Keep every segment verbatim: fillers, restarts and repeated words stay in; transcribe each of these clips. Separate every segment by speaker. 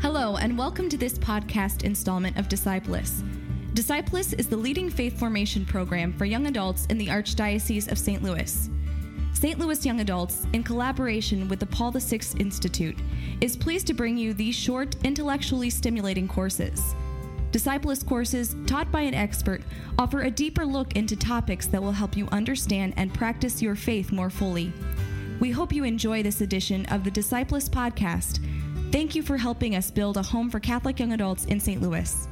Speaker 1: Hello, and welcome to this podcast installment of Discipulus. Discipulus is the leading faith formation program for young adults in the Archdiocese of Saint Louis. Saint Louis Young Adults, in collaboration with the Paul the Sixth Institute, is pleased to bring you these short, intellectually stimulating courses. Discipulus courses, taught by an expert, offer a deeper look into topics that will help you understand and practice your faith more fully. We hope you enjoy this edition of the Discipulus podcast. Thank you for helping us build a home for Catholic young adults in Saint Louis.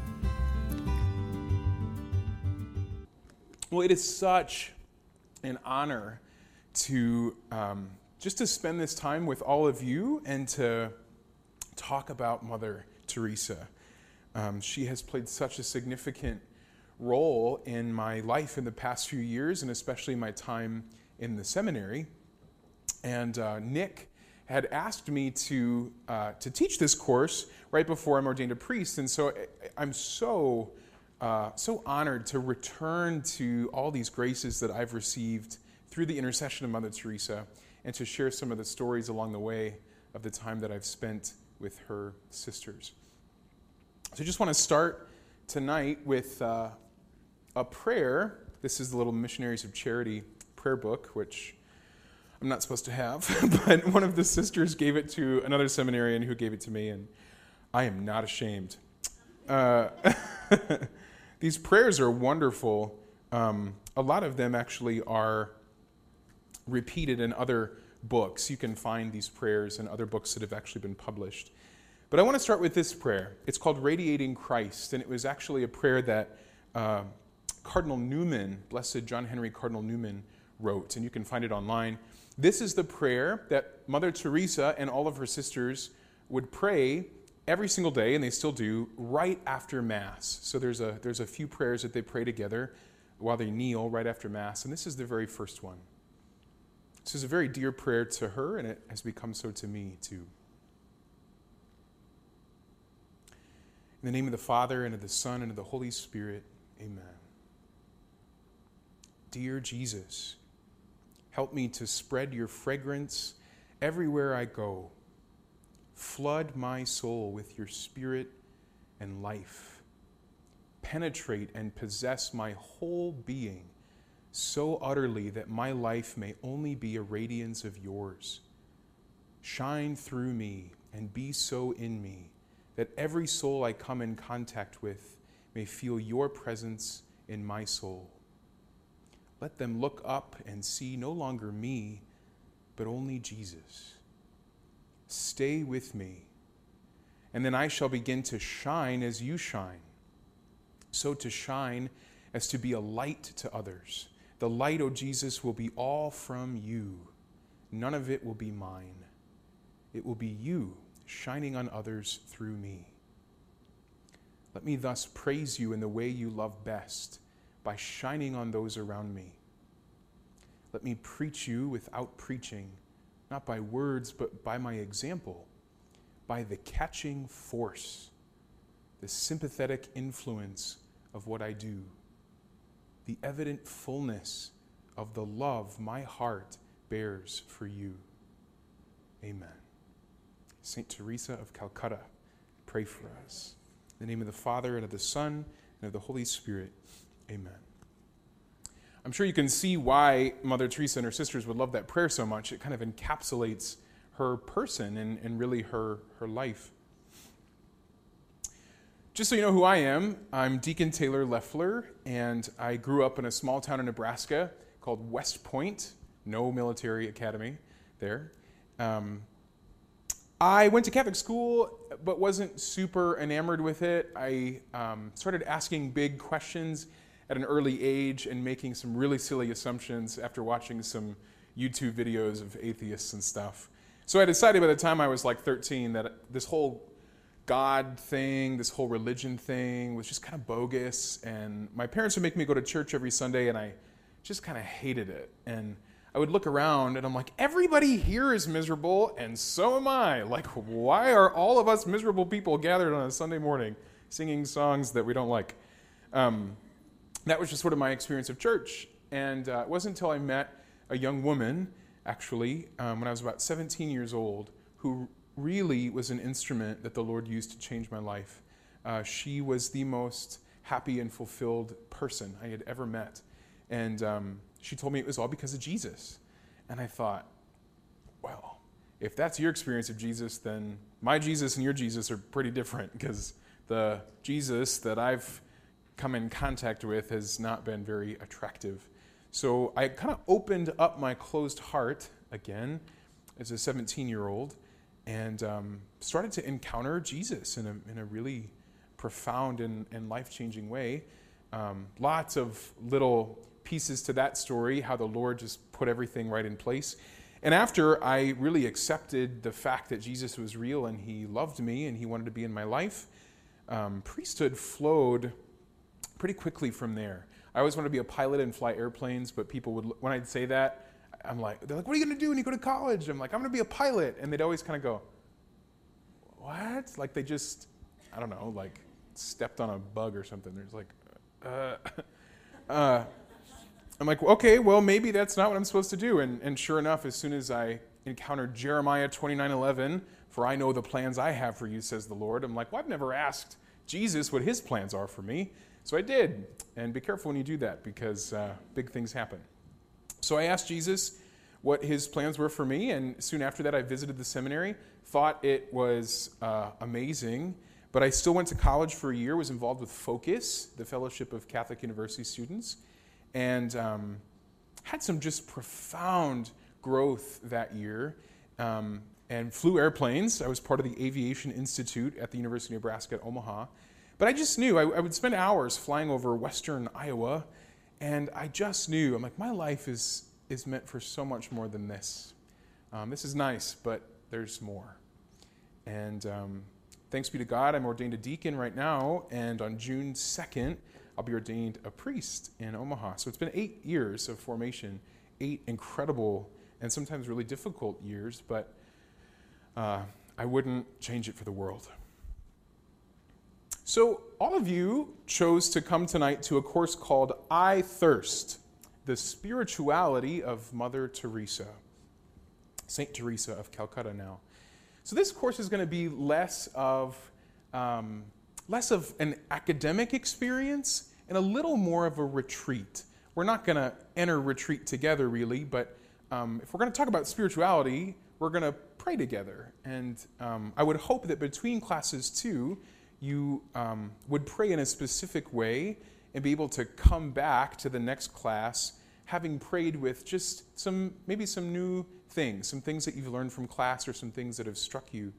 Speaker 2: Well, it is such an honor to um, just to spend this time with all of you and to talk about Mother Teresa. Um, she has played such a significant role in my life in the past few years, and especially my time in the seminary. And uh, Nick had asked me to uh, to teach this course right before I'm ordained a priest, and so I'm so uh, so honored to return to all these graces that I've received through the intercession of Mother Teresa, and to share some of the stories along the way of the time that I've spent with her sisters. So I just want to start tonight with uh, a prayer. This is the little Missionaries of Charity prayer book, which I'm not supposed to have, but one of the sisters gave it to another seminarian who gave it to me, and I am not ashamed. Uh, these prayers are wonderful. Um, a lot of them actually are repeated in other books. You can find these prayers in other books that have actually been published. But I want to start with this prayer. It's called Radiating Christ, and it was actually a prayer that uh, Cardinal Newman, Blessed John Henry Cardinal Newman, wrote, and you can find it online. This is the prayer that Mother Teresa and all of her sisters would pray every single day, and they still do, right after Mass. So there's a there's a few prayers that they pray together while they kneel right after Mass, and this is the very first one. This is a very dear prayer to her, and it has become so to me too. In the name of the Father, and of the Son, and of the Holy Spirit, amen. Dear Jesus, help me to spread your fragrance everywhere I go. Flood my soul with your spirit and life. Penetrate and possess my whole being so utterly that my life may only be a radiance of yours. Shine through me and be so in me that every soul I come in contact with may feel your presence in my soul. Let them look up and see no longer me, but only Jesus. Stay with me, and then I shall begin to shine as you shine. So to shine as to be a light to others. The light, O Jesus, will be all from you. None of it will be mine. It will be you shining on others through me. Let me thus praise you in the way you love best, by shining on those around me. Let me preach you without preaching, not by words, but by my example, by the catching force, the sympathetic influence of what I do, the evident fullness of the love my heart bears for you. Amen. Saint Teresa of Calcutta, pray for us. In the name of the Father, and of the Son, and of the Holy Spirit, amen. I'm sure you can see why Mother Teresa and her sisters would love that prayer so much. It kind of encapsulates her person and, and really her, her life. Just so you know who I am, I'm Deacon Taylor Leffler, and I grew up in a small town in Nebraska called West Point. No military academy there. Um, I went to Catholic school, but wasn't super enamored with it. I um, started asking big questions at an early age and making some really silly assumptions after watching some YouTube videos of atheists and stuff. So I decided by the time I was like thirteen that this whole God thing, this whole religion thing was just kind of bogus. And my parents would make me go to church every Sunday, and I just kind of hated it. And I would look around, and I'm like, everybody here is miserable, and so am I. Like, why are all of us miserable people gathered on a Sunday morning singing songs that we don't like? Um, that was just sort of my experience of church. And uh, it wasn't until I met a young woman, actually, um, when I was about seventeen years old, who really was an instrument that the Lord used to change my life. Uh, she was the most happy and fulfilled person I had ever met. And um, she told me it was all because of Jesus. And I thought, well, if that's your experience of Jesus, then my Jesus and your Jesus are pretty different, because the Jesus that I've come in contact with has not been very attractive. So I kind of opened up my closed heart again as a seventeen-year-old and um, started to encounter Jesus in a, in a really profound and, and life-changing way. Um, lots of little pieces to that story, how the Lord just put everything right in place. And after I really accepted the fact that Jesus was real and he loved me and he wanted to be in my life, um, priesthood flowed pretty quickly from there. I always wanted to be a pilot and fly airplanes, but people would, when I'd say that, I'm like, they're like, what are you going to do when you go to college? I'm like, I'm going to be a pilot. And they'd always kind of go, what? Like they just, I don't know, like stepped on a bug or something. There's like, uh, uh, I'm like, okay, well, maybe that's not what I'm supposed to do. And, and sure enough, as soon as I encountered Jeremiah twenty-nine eleven, for I know the plans I have for you, says the Lord, I'm like, well, I've never asked Jesus what his plans are for me. So I did. And be careful when you do that, because uh, big things happen. So I asked Jesus what his plans were for me, and soon after that I visited the seminary, thought it was uh, amazing, but I still went to college for a year, was involved with Focus, the Fellowship of Catholic University Students, and um, had some just profound growth that year, um, and flew airplanes. I was part of the Aviation Institute at the University of Nebraska at Omaha. But I just knew, I, I would spend hours flying over western Iowa, and I just knew, I'm like, my life is, is meant for so much more than this. Um, this is nice, but there's more. And um, thanks be to God, I'm ordained a deacon right now, and on June second, I'll be ordained a priest in Omaha. So it's been eight years of formation, eight incredible and sometimes really difficult years, but uh, I wouldn't change it for the world. So all of you chose to come tonight to a course called I Thirst, the spirituality of Mother Teresa, Saint Teresa of Calcutta now. So this course is going to be less of um, less of an academic experience and a little more of a retreat. We're not going to enter retreat together really, but um, if we're going to talk about spirituality, we're going to pray together. And um, I would hope that between classes too, you um, would pray in a specific way and be able to come back to the next class having prayed with just some, maybe some new things, some things that you've learned from class or some things that have struck you.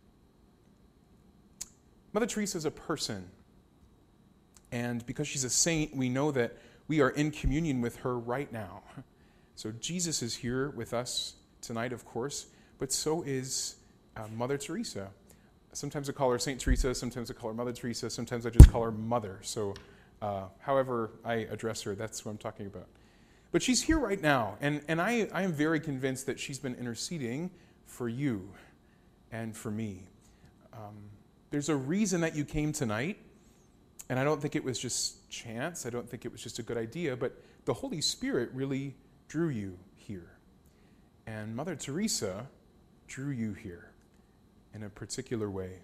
Speaker 2: Mother Teresa is a person, and because she's a saint, we know that we are in communion with her right now. So Jesus is here with us tonight, of course, but so is uh, Mother Teresa. Sometimes I call her Saint Teresa, sometimes I call her Mother Teresa, sometimes I just call her Mother. So uh, however I address her, that's what I'm talking about. But she's here right now, and, and I, I am very convinced that she's been interceding for you and for me. Um, there's a reason that you came tonight, and I don't think it was just chance, I don't think it was just a good idea, but the Holy Spirit really drew you here. And Mother Teresa drew you here in a particular way.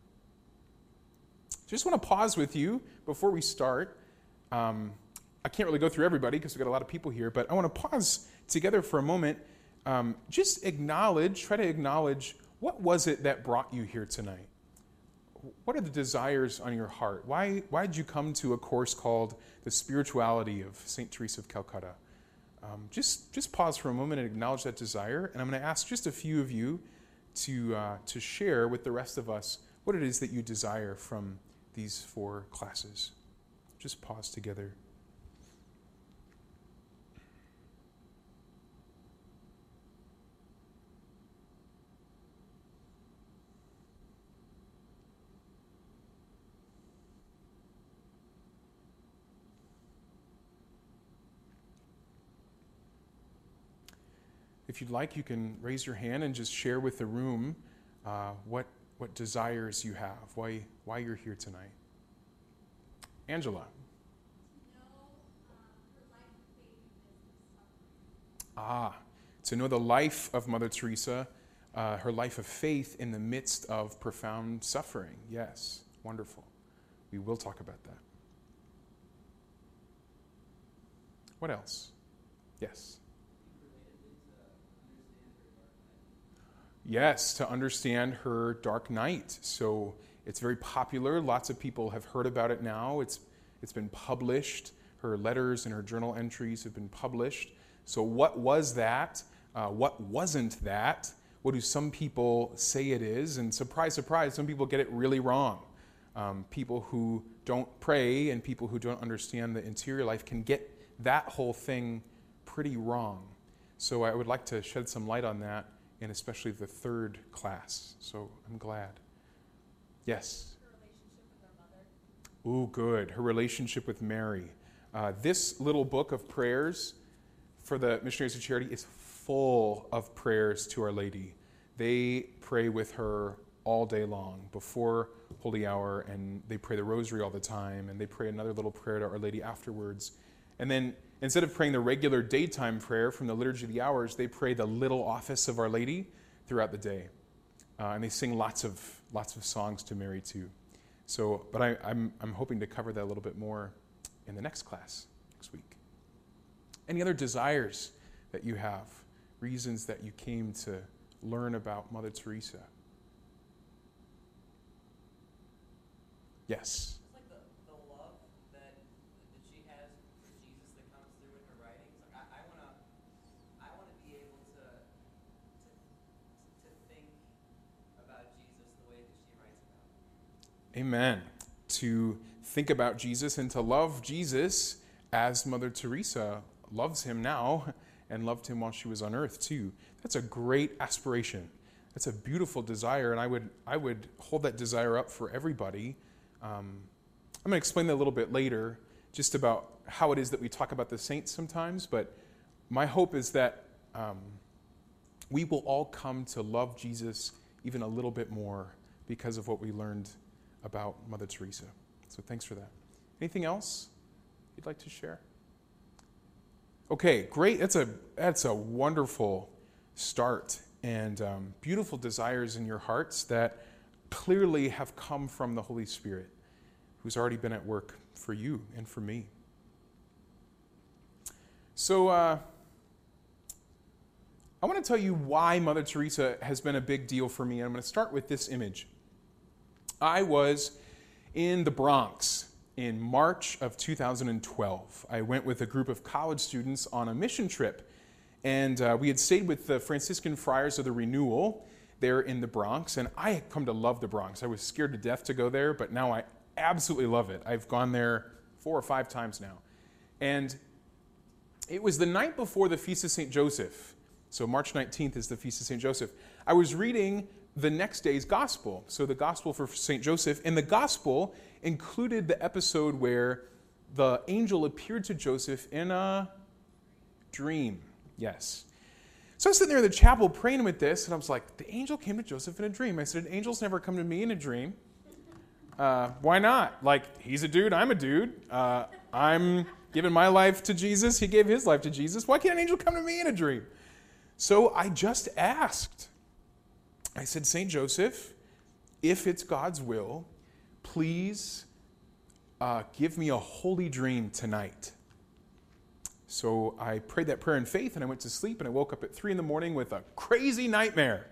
Speaker 2: Just want to pause with you before we start. Um, I can't really go through everybody because we've got a lot of people here, but I want to pause together for a moment. Um, just acknowledge, try to acknowledge, what was it that brought you here tonight? What are the desires on your heart? Why, why did you come to a course called The Spirituality of Saint Teresa of Calcutta? Um, just, just pause for a moment and acknowledge that desire, and I'm going to ask just a few of you to, uh, to share with the rest of us what it is that you desire from these four classes. Just pause together. If you'd like, you can raise your hand and just share with the room uh, what what desires you have, why why you're here tonight. Angela. Ah, to know the life of Mother Teresa, uh, her life of faith in the midst of profound suffering. Yes, wonderful. We will talk about that. What else? Yes. Yes, to understand her dark night. So it's very popular. Lots of people have heard about it now. It's it's been published. Her letters and her journal entries have been published. So what was that? Uh, what wasn't that? What do some people say it is? And surprise, surprise, some people get it really wrong. Um, people who don't pray and people who don't understand the interior life can get that whole thing pretty wrong. So I would like to shed some light on that, and especially the third class. So I'm glad. Yes?
Speaker 3: Her relationship with her mother.
Speaker 2: Ooh, good. Her relationship with Mary. Uh, this little book of prayers for the Missionaries of Charity is full of prayers to Our Lady. They pray with her all day long before Holy Hour, and they pray the Rosary all the time, and they pray another little prayer to Our Lady afterwards. And then instead of praying the regular daytime prayer from the Liturgy of the Hours, they pray the little office of Our Lady throughout the day. Uh, and they sing lots of lots of songs to Mary too. So, but I, I'm I'm hoping to cover that a little bit more in the next class next week. Any other desires that you have, reasons that you came to learn about Mother Teresa? Yes.
Speaker 4: It's like the, the love that that she has for Jesus that comes through in her writings. Like I, I wanna I wanna be able to to to think about Jesus the way that she writes about him.
Speaker 2: Amen. To think about Jesus and to love Jesus as Mother Teresa loves him now and loved him while she was on earth too. That's a great aspiration. That's a beautiful desire, and I would I would hold that desire up for everybody. Um, I'm going to explain that a little bit later, just about how it is that we talk about the saints sometimes, but my hope is that um, we will all come to love Jesus even a little bit more because of what we learned about Mother Teresa. So thanks for that. Anything else you'd like to share? Okay, great. That's a that's a wonderful start, and um, beautiful desires in your hearts that clearly have come from the Holy Spirit, who's already been at work for you and for me. So uh, I want to tell you why Mother Teresa has been a big deal for me. I'm going to start with this image. I was in the Bronx in March of two thousand twelve. I went with a group of college students on a mission trip, and uh, we had stayed with the Franciscan Friars of the Renewal there in the Bronx, and I had come to love the Bronx. I was scared to death to go there, but now I absolutely love it. I've gone there four or five times now. And it was the night before the Feast of Saint Joseph. So March nineteenth is the Feast of Saint Joseph. I was reading the next day's Gospel, so the Gospel for Saint Joseph, and the Gospel included the episode where the angel appeared to Joseph in a dream. Yes. So I was sitting there in the chapel praying with this, and I was like, the angel came to Joseph in a dream. I said, angels never come to me in a dream. Uh, why not? Like, he's a dude, I'm a dude. Uh, I'm giving my life to Jesus. He gave his life to Jesus. Why can't an angel come to me in a dream? So I just asked. I said, Saint Joseph, if it's God's will, please uh, give me a holy dream tonight. So I prayed that prayer in faith, and I went to sleep, and I woke up at three in the morning with a crazy nightmare.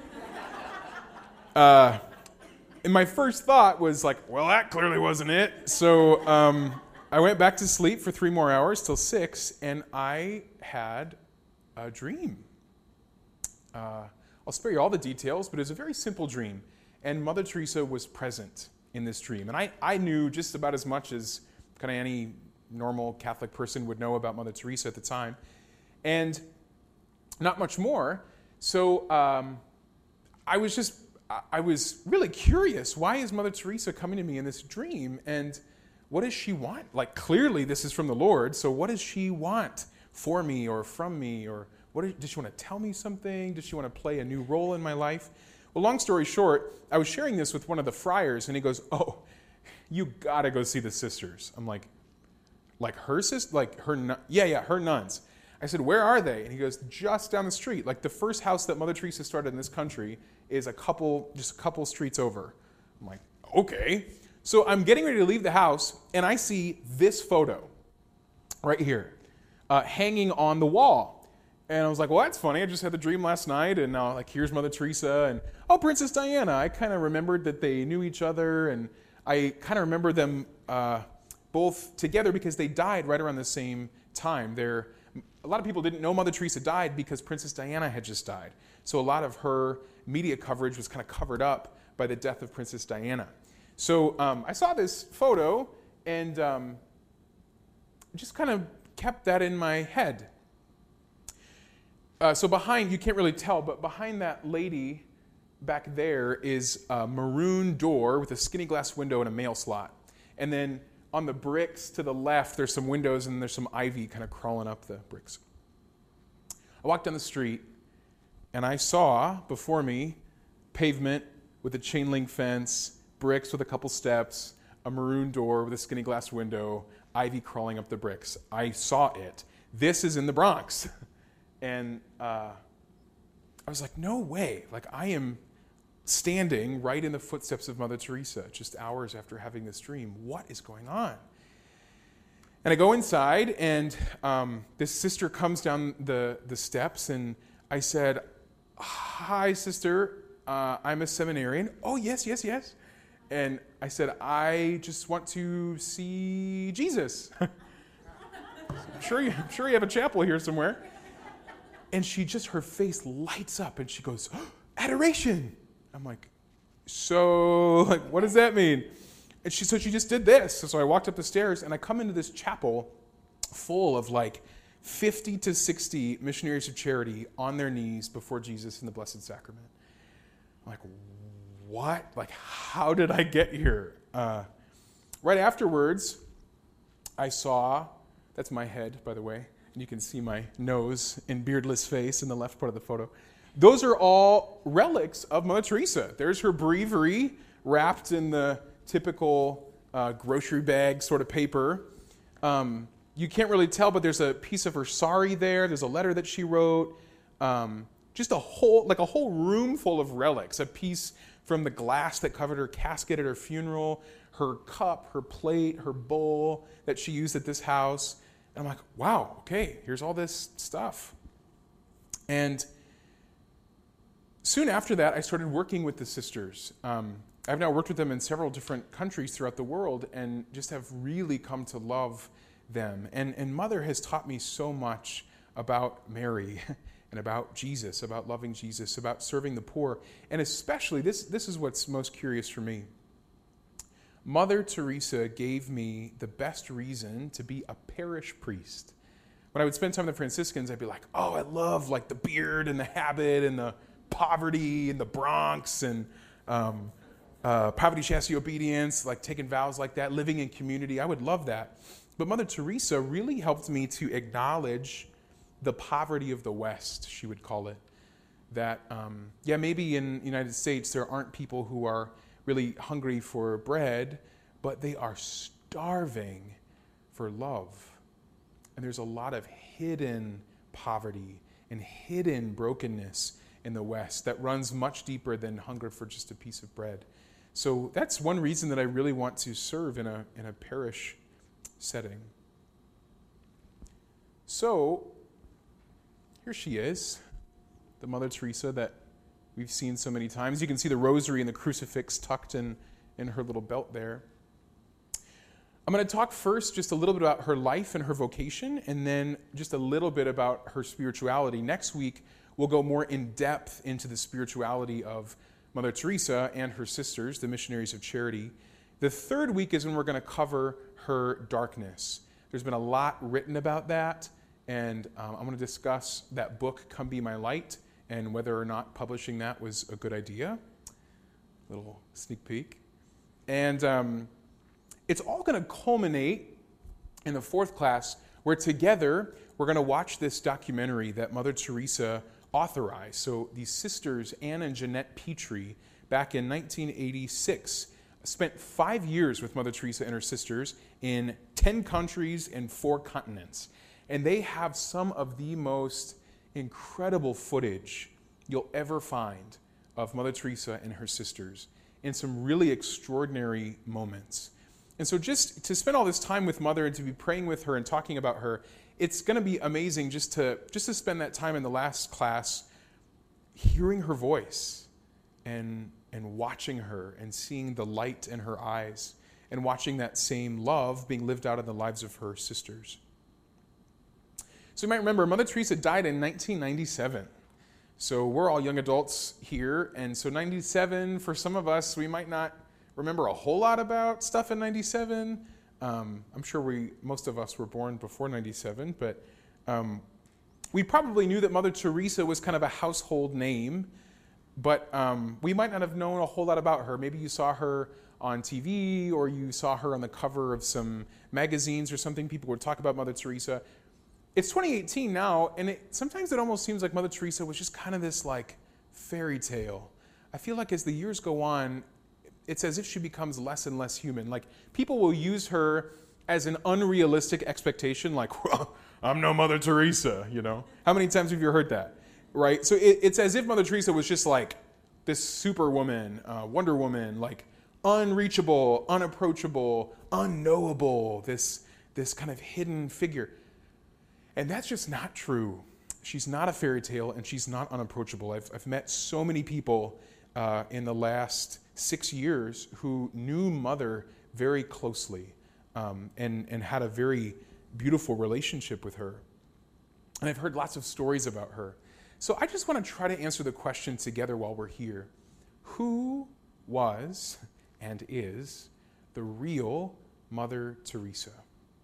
Speaker 2: uh, and my first thought was like, well, that clearly wasn't it. So um, I went back to sleep for three more hours till six, and I had a dream. Uh, I'll spare you all the details, but it was a very simple dream. And Mother Teresa was present in this dream. And I, I knew just about as much as kind of any normal Catholic person would know about Mother Teresa at the time. And not much more. So um, I was just, I was really curious. Why is Mother Teresa coming to me in this dream? And what does she want? Like, clearly this is from the Lord. So what does she want for me or from me? Or what is, does she want to tell me something? Does she want to play a new role in my life? Well, long story short, I was sharing this with one of the friars, and he goes, oh, you got to go see the sisters. I'm like, like her sister? Like her nun- Yeah, yeah, her nuns. I said, where are they? And he goes, just down the street. Like the first house that Mother Teresa started in this country is a couple, just a couple streets over. I'm like, okay. So I'm getting ready to leave the house, and I see this photo right here, uh, hanging on the wall. And I was like, well, that's funny. I just had the dream last night, and now, like, here's Mother Teresa, and, oh, Princess Diana. I kind of remembered that they knew each other, and I kind of remember them uh, both together because they died right around the same time. They're, a lot of people didn't know Mother Teresa died because Princess Diana had just died. So a lot of her media coverage was kind of covered up by the death of Princess Diana. So um, I saw this photo and um, just kind of kept that in my head. Uh, so behind, you can't really tell, but behind that lady back there is a maroon door with a skinny glass window and a mail slot. And then on the bricks to the left, there's some windows and there's some ivy kind of crawling up the bricks. I walked down the street and I saw before me pavement with a chain link fence, bricks with a couple steps, a maroon door with a skinny glass window, ivy crawling up the bricks. I saw it. This is in the Bronx. And uh, I was like, no way. Like, I am standing right in the footsteps of Mother Teresa just hours after having this dream. What is going on? And I go inside, and um, this sister comes down the, the steps, and I said, hi, sister. Uh, I'm a seminarian. Oh, yes, yes, yes. And I said, I just want to see Jesus. I'm sure you, I'm sure you have a chapel here somewhere. And she just, her face lights up, and she goes, oh, adoration. I'm like, so, like, what does that mean? And she, so she just did this. So I walked up the stairs, and I come into this chapel full of like fifty to sixty missionaries of charity on their knees before Jesus in the Blessed Sacrament. I'm like, what? Like, how did I get here? Uh, right afterwards, I saw, that's my head, by the way, and you can see my nose and beardless face in the left part of the photo. Those are all relics of Mother Teresa. There's her breviary wrapped in the typical uh, grocery bag sort of paper. Um, you can't really tell, but there's a piece of her sari there. There's a letter that she wrote. Um, just a whole, like a whole room full of relics. A piece from the glass that covered her casket at her funeral, her cup, her plate, her bowl that she used at this house. And I'm like, wow, okay, here's all this stuff. And soon after that, I started working with the sisters. Um, I've now worked with them in several different countries throughout the world and just have really come to love them. And, and Mother has taught me so much about Mary and about Jesus, about loving Jesus, about serving the poor. And especially, this, this is what's most curious for me. Mother Teresa gave me the best reason to be a parish priest. When I would spend time with the Franciscans, I'd be like, oh, I love like the beard and the habit and the poverty and the Bronx and um, uh, poverty, chastity, obedience, like taking vows like that, living in community. I would love that. But Mother Teresa really helped me to acknowledge the poverty of the West, she would call it. That, um, yeah, maybe in the United States there aren't people who are really hungry for bread, but they are starving for love. And there's a lot of hidden poverty and hidden brokenness in the West that runs much deeper than hunger for just a piece of bread. So that's one reason that I really want to serve in a in a parish setting. So here she is, the Mother Teresa that we've seen so many times. You can see the rosary and the crucifix tucked in, in her little belt there. I'm going to talk first just a little bit about her life and her vocation, and then just a little bit about her spirituality. Next week, we'll go more in depth into the spirituality of Mother Teresa and her sisters, the missionaries of charity. The third week is when we're going to cover her darkness. There's been a lot written about that, and um, I'm going to discuss that book, Come Be My Light, and whether or not publishing that was a good idea. Little sneak peek. And um, it's all going to culminate in the fourth class, where together we're going to watch this documentary that Mother Teresa authorized. So these sisters, Anne and Jeanette Petrie, back in nineteen eighty-six, spent five years with Mother Teresa and her sisters in ten countries and four continents. And they have some of the most incredible footage you'll ever find of Mother Teresa and her sisters in some really extraordinary moments. And so just to spend all this time with Mother and to be praying with her and talking about her, it's going to be amazing just to just to spend that time in the last class hearing her voice and and watching her and seeing the light in her eyes and watching that same love being lived out in the lives of her sisters. So you might remember Mother Teresa died in nineteen ninety-seven. So we're all young adults here, and so ninety-seven, for some of us, we might not remember a whole lot about stuff in ninety-seven. Um, I'm sure we, most of us were born before ninety-seven, but um, we probably knew that Mother Teresa was kind of a household name, but um, we might not have known a whole lot about her. Maybe you saw her on T V, or you saw her on the cover of some magazines or something. People would talk about Mother Teresa. It's twenty eighteen now, and it, sometimes it almost seems like Mother Teresa was just kind of this like fairy tale. I feel like as the years go on, it's as if she becomes less and less human. Like, people will use her as an unrealistic expectation, like, well, I'm no Mother Teresa, you know? How many times have you heard that, right? So it, it's as if Mother Teresa was just like this superwoman, uh, Wonder Woman, like unreachable, unapproachable, unknowable, this, this kind of hidden figure. And that's just not true. She's not a fairy tale, and she's not unapproachable. I've, I've met so many people uh, in the last six years who knew Mother very closely um, and, and had a very beautiful relationship with her. And I've heard lots of stories about her. So I just want to try to answer the question together while we're here. Who was and is the real Mother Teresa?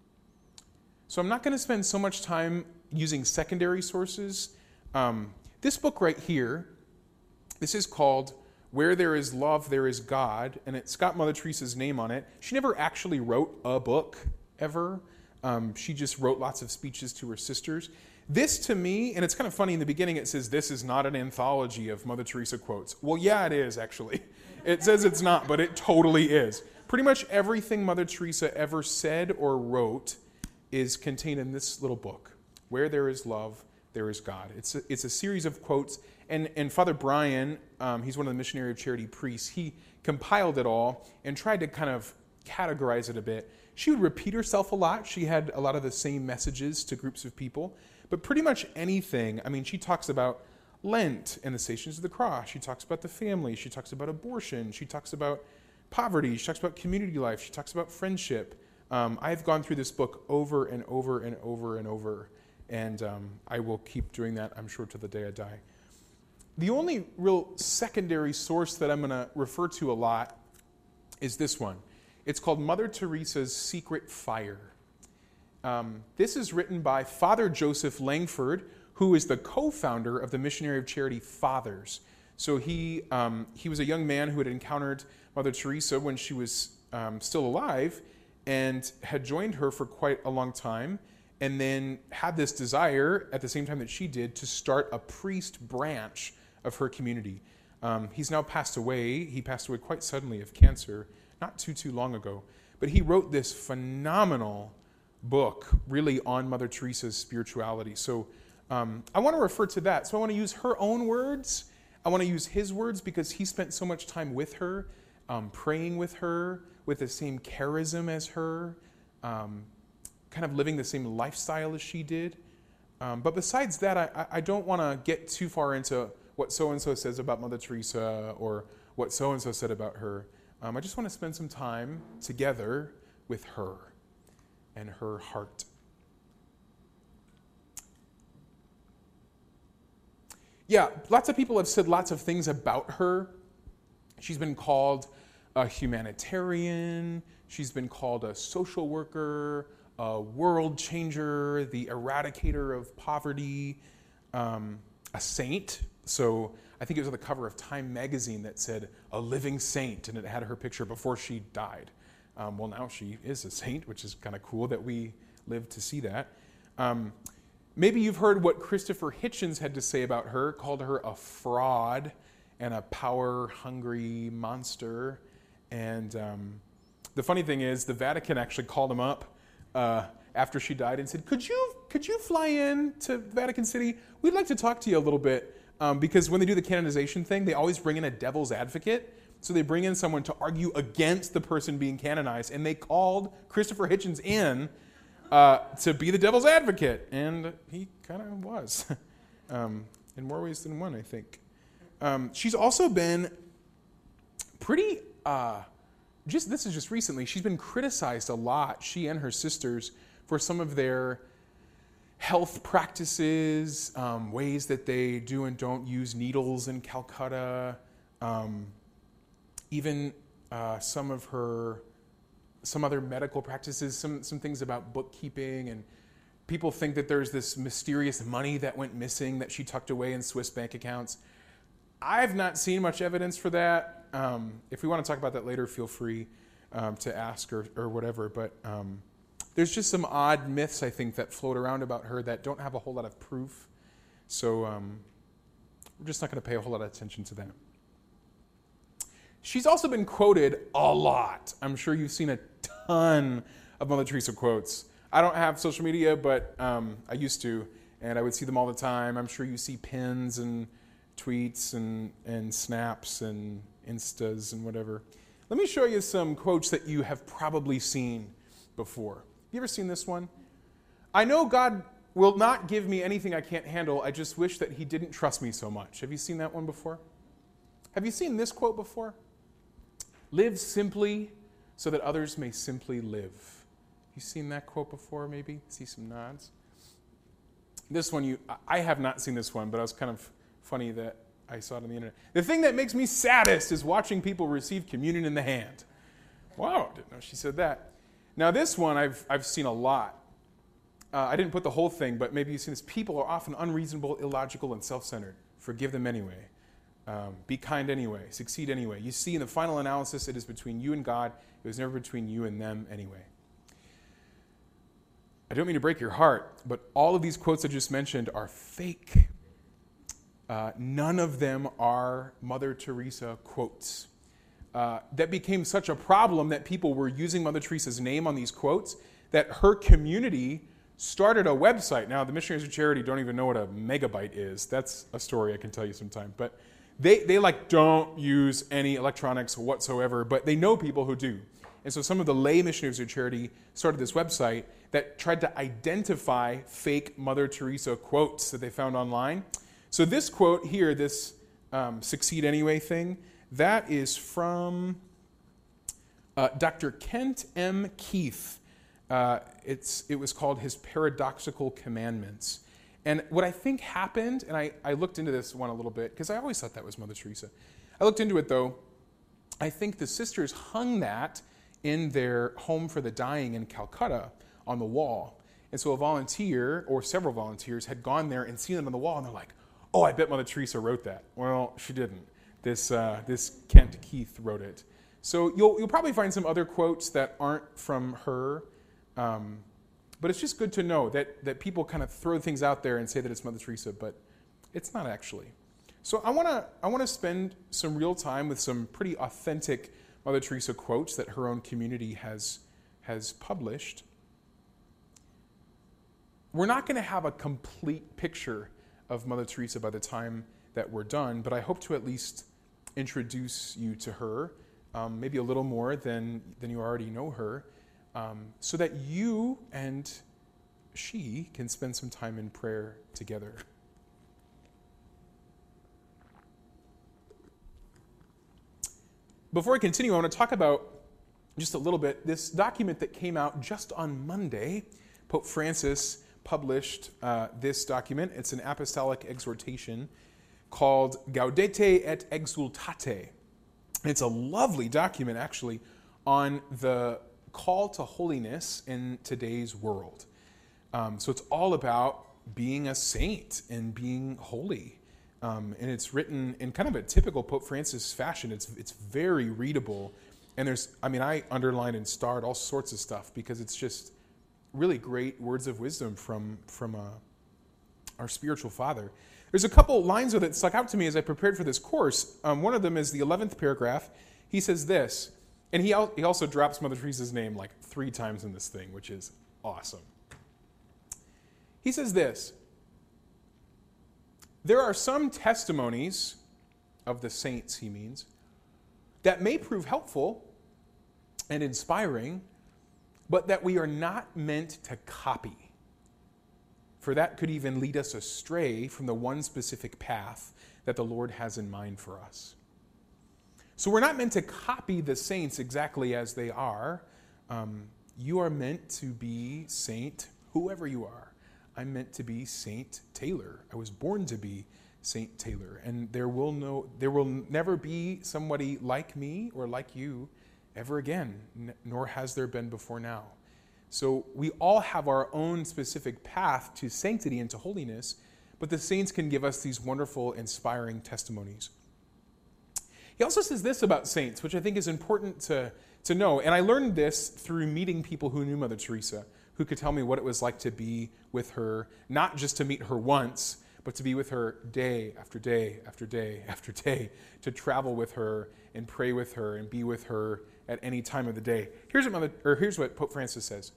Speaker 2: So I'm not going to spend so much time using secondary sources. Um, this book right here, this is called Where There Is Love, There Is God, and it's got Mother Teresa's name on it. She never actually wrote a book, ever. Um, she just wrote lots of speeches to her sisters. This, to me, and it's kind of funny, in the beginning it says, this is not an anthology of Mother Teresa quotes. Well, yeah, it is, actually. It says it's not, but it totally is. Pretty much everything Mother Teresa ever said or wrote is contained in this little book. Where There Is Love, There Is God. It's a, it's a series of quotes. And, and Father Brian, um, he's one of the Missionary of Charity priests, he compiled it all and tried to kind of categorize it a bit. She would repeat herself a lot. She had a lot of the same messages to groups of people. But pretty much anything, I mean, she talks about Lent and the Stations of the Cross. She talks about the family. She talks about abortion. She talks about poverty. She talks about community life. She talks about friendship. Um, I've gone through this book over and over and over and over, and um, I will keep doing that, I'm sure, to the day I die. The only real secondary source that I'm going to refer to a lot is this one. It's called Mother Teresa's Secret Fire. Um, this is written by Father Joseph Langford, who is the co-founder of the Missionary of Charity Fathers. So he um, he was a young man who had encountered Mother Teresa when she was um, still alive, and had joined her for quite a long time, and then had this desire, at the same time that she did, to start a priest branch of her community. Um, he's now passed away. He passed away quite suddenly of cancer, not too, too long ago. But he wrote this phenomenal book, really on Mother Teresa's spirituality. So um, I want to refer to that. So I want to use her own words. I want to use his words because he spent so much time with her, um, praying with her, with the same charism as her, um, kind of living the same lifestyle as she did. Um, but besides that, I, I don't want to get too far into what so-and-so says about Mother Teresa or what so-and-so said about her. Um, I just want to spend some time together with her and her heart. Yeah, lots of people have said lots of things about her. She's been called a humanitarian, she's been called a social worker, a world changer, the eradicator of poverty, um, a saint. So I think it was on the cover of Time magazine that said, a living saint, and it had her picture before she died. Um, well, now she is a saint, which is kind of cool that we lived to see that. Um, maybe you've heard what Christopher Hitchens had to say about her, called her a fraud and a power-hungry monster. And um, the funny thing is, the Vatican actually called him up uh, after she died and said, could you could you fly in to Vatican City? We'd like to talk to you a little bit. Um, because when they do the canonization thing, they always bring in a devil's advocate. So they bring in someone to argue against the person being canonized. And they called Christopher Hitchens in uh, to be the devil's advocate. And he kind of was. um, in more ways than one, I think. Um, she's also been pretty, uh, just this is just recently, she's been criticized a lot, she and her sisters, for some of their health practices, um, ways that they do and don't use needles in Calcutta, um, even uh, some of her, some other medical practices, some some things about bookkeeping, and people think that there's this mysterious money that went missing that she tucked away in Swiss bank accounts. I've not seen much evidence for that. Um, if we want to talk about that later, feel free um, to ask or, or whatever, but um, there's just some odd myths, I think, that float around about her that don't have a whole lot of proof. So um, we're just not going to pay a whole lot of attention to that. She's also been quoted a lot. I'm sure you've seen a ton of Mother Teresa quotes. I don't have social media, but um, I used to, and I would see them all the time. I'm sure you see pins and tweets and, and snaps and Instas and whatever. Let me show you some quotes that you have probably seen before. You ever seen this one? I know God will not give me anything I can't handle. I just wish that he didn't trust me so much. Have you seen that one before? Have you seen this quote before? Live simply so that others may simply live. Have you seen that quote before, maybe? See some nods? This one, you I have not seen this one, but it was kind of funny that I saw it on the internet. The thing that makes me saddest is watching people receive communion in the hand. Wow, didn't know she said that. Now this one I've I've seen a lot. Uh, I didn't put the whole thing, but maybe you've seen this. People are often unreasonable, illogical, and self-centered. Forgive them anyway. Um, be kind anyway. Succeed anyway. You see, in the final analysis, it is between you and God. It was never between you and them anyway. I don't mean to break your heart, but all of these quotes I just mentioned are fake. Uh, none of them are Mother Teresa quotes. Uh, that became such a problem that people were using Mother Teresa's name on these quotes that her community started a website. Now, the Missionaries of Charity don't even know what a megabyte is. That's a story I can tell you sometime. But they, they like don't use any electronics whatsoever, but they know people who do. And so some of the lay Missionaries of Charity started this website that tried to identify fake Mother Teresa quotes that they found online. So this quote here, this um, succeed anyway thing, that is from uh, Doctor Kent M. Keith. Uh, it's it was called his Paradoxical Commandments. And what I think happened, and I, I looked into this one a little bit, because I always thought that was Mother Teresa. I looked into it, though. I think the sisters hung that in their home for the dying in Calcutta on the wall. And so a volunteer, or several volunteers, had gone there and seen it on the wall, and they're like, oh, I bet Mother Teresa wrote that. Well, she didn't. This uh, this Kent Keith wrote it. So you'll you'll probably find some other quotes that aren't from her, um, but it's just good to know that that people kind of throw things out there and say that it's Mother Teresa, but it's not actually. So I wanna I wanna spend some real time with some pretty authentic Mother Teresa quotes that her own community has has published. We're not going to have a complete picture of Mother Teresa by the time that we're done, but I hope to at least introduce you to her, um, maybe a little more than, than you already know her, um, so that you and she can spend some time in prayer together. Before I continue, I want to talk about just a little bit this document that came out just on Monday. Pope Francis published uh, this document. It's an apostolic exhortation called Gaudete et Exultate. It's a lovely document, actually, on the call to holiness in today's world. Um, so it's all about being a saint and being holy. Um, and it's written in kind of a typical Pope Francis fashion. It's it's very readable. And there's, I mean, I underlined and starred all sorts of stuff because it's just really great words of wisdom from, from uh, our spiritual father. There's a couple lines that stuck out to me as I prepared for this course. Um, one of them is the eleventh paragraph. He says this, and he, al- he also drops Mother Teresa's name like three times in this thing, which is awesome. He says this: there are some testimonies of the saints, he means, that may prove helpful and inspiring, but that we are not meant to copy. For that could even lead us astray from the one specific path that the Lord has in mind for us. So we're not meant to copy the saints exactly as they are. Um, you are meant to be Saint whoever you are. I'm meant to be Saint Taylor. I was born to be Saint Taylor, and there will no, there will never be somebody like me or like you ever again, n- nor has there been before now. So we all have our own specific path to sanctity and to holiness, but the saints can give us these wonderful, inspiring testimonies. He also says this about saints, which I think is important to, to know, and I learned this through meeting people who knew Mother Teresa, who could tell me what it was like to be with her, not just to meet her once, but to be with her day after day after day after day, to travel with her and pray with her and be with her at any time of the day. Here's what Mother, or here's what Pope Francis says.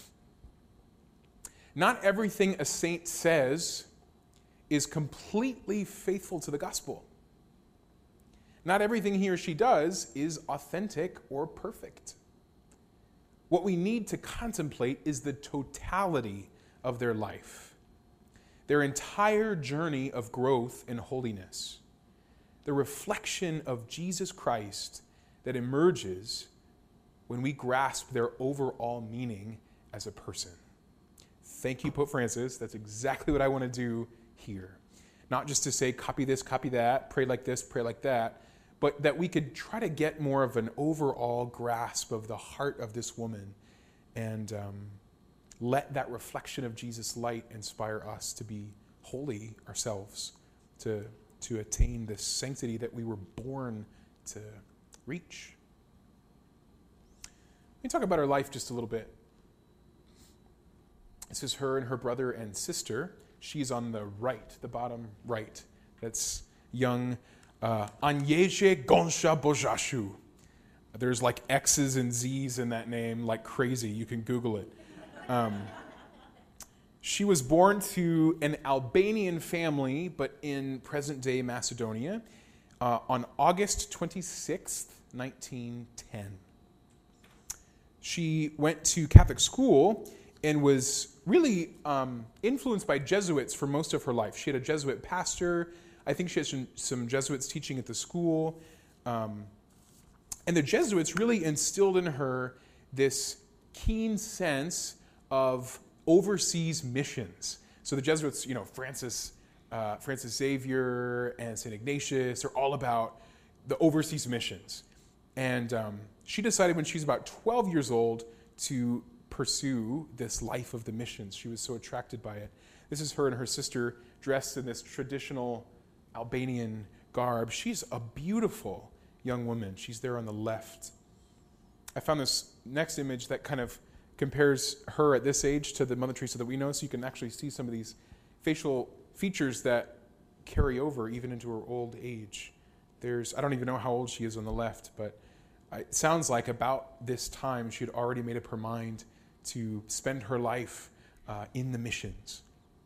Speaker 2: Not everything a saint says is completely faithful to the gospel. Not everything he or she does is authentic or perfect. What we need to contemplate is the totality of their life, their entire journey of growth in holiness, the reflection of Jesus Christ that emerges when we grasp their overall meaning as a person. Thank you, Pope Francis. That's exactly what I want to do here. Not just to say, copy this, copy that, pray like this, pray like that, but that we could try to get more of an overall grasp of the heart of this woman and um, let that reflection of Jesus' light inspire us to be holy ourselves, to, to attain the sanctity that we were born to reach. Let me talk about her life just a little bit. This is her and her brother and sister. She's on the right, the bottom right. That's young uh, Agnieszka Gonsza-Bojasiu. There's like X's and Z's in that name like crazy. You can Google it. Um, she was born to an Albanian family, but in present-day Macedonia, uh, on August twenty-sixth, nineteen ten. She went to Catholic school and was really um, influenced by Jesuits for most of her life. She had a Jesuit pastor. I think she had some, some Jesuits teaching at the school. Um, and the Jesuits really instilled in her this keen sense of overseas missions. So the Jesuits, you know, Francis, uh, Francis Xavier and Saint Ignatius are all about the overseas missions. And um, she decided when she was about twelve years old to pursue this life of the missions. She was so attracted by it. This is her and her sister dressed in this traditional Albanian garb. She's a beautiful young woman. She's there on the left. I found this next image that kind of compares her at this age to the Mother Teresa that we know, so you can actually see some of these facial features that carry over even into her old age. There's, I don't even know how old she is on the left, but it sounds like about this time she had already made up her mind to spend her life uh, in the missions.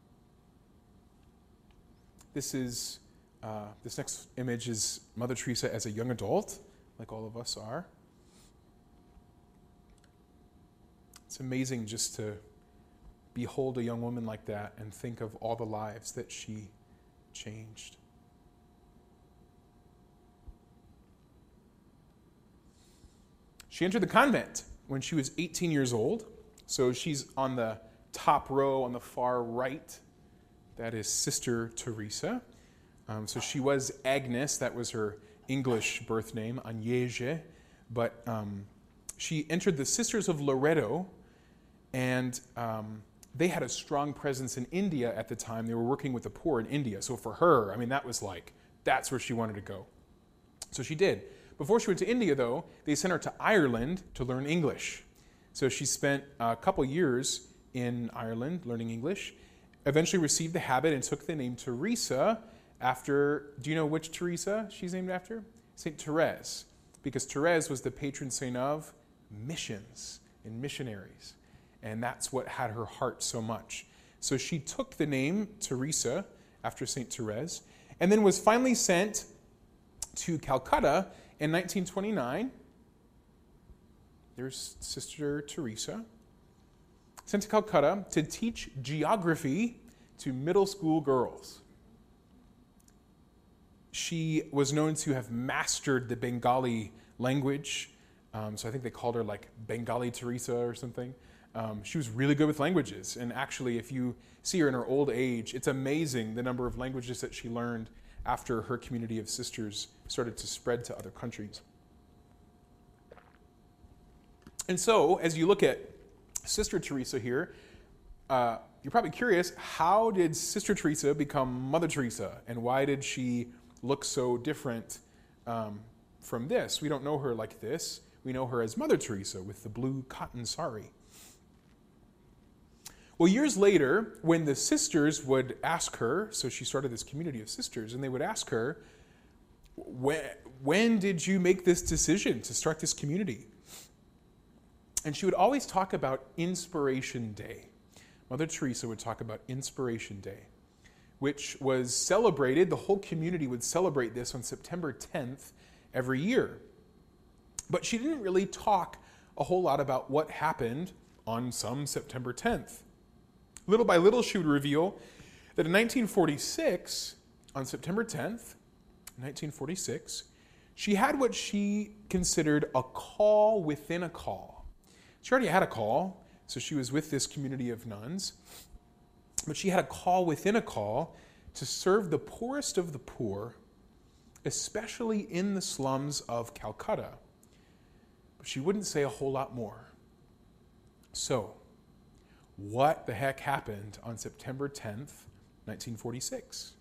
Speaker 2: This is, uh, this next image is Mother Teresa as a young adult, like all of us are. It's amazing just to behold a young woman like that and think of all the lives that she changed. She entered the convent when she was eighteen years old. So she's on the top row on the far right. That is Sister Teresa. Um, so she was Agnes. That was her English birth name, Agnieszka. But um, she entered the Sisters of Loreto, and um, they had a strong presence in India at the time. They were working with the poor in India. So for her, I mean, that was like, that's where she wanted to go. So she did. Before she went to India, though, they sent her to Ireland to learn English. So she spent a couple years in Ireland learning English, eventually received the habit and took the name Teresa after, do you know which Teresa she's named after? Saint Therese, because Therese was the patron saint of missions and missionaries. And that's what had her heart so much. So she took the name Teresa after Saint Therese, and then was finally sent to Calcutta in nineteen twenty-nine. There's Sister Teresa. Sent to Calcutta to teach geography to middle school girls. She was known to have mastered the Bengali language. Um, so I think they called her like Bengali Teresa or something. Um, she was really good with languages. And actually, if you see her in her old age, it's amazing the number of languages that she learned after her community of sisters started to spread to other countries. And so, as you look at Sister Teresa here, uh, you're probably curious, how did Sister Teresa become Mother Teresa? And why did she look so different um, from this? We don't know her like this. We know her as Mother Teresa with the blue cotton sari. Well, years later, when the sisters would ask her, so she started this community of sisters, and they would ask her, when, when did you make this decision to start this community? And she would always talk about Inspiration Day. Mother Teresa would talk about Inspiration Day, which was celebrated, the whole community would celebrate this on September tenth every year. But she didn't really talk a whole lot about what happened on some September tenth. Little by little, she would reveal that in nineteen forty-six, on September tenth, nineteen forty-six, she had what she considered a call within a call. She already had a call, so she was with this community of nuns, but she had a call within a call to serve the poorest of the poor, especially in the slums of Calcutta. But she wouldn't say a whole lot more. So, what the heck happened on September tenth, nineteen forty-six?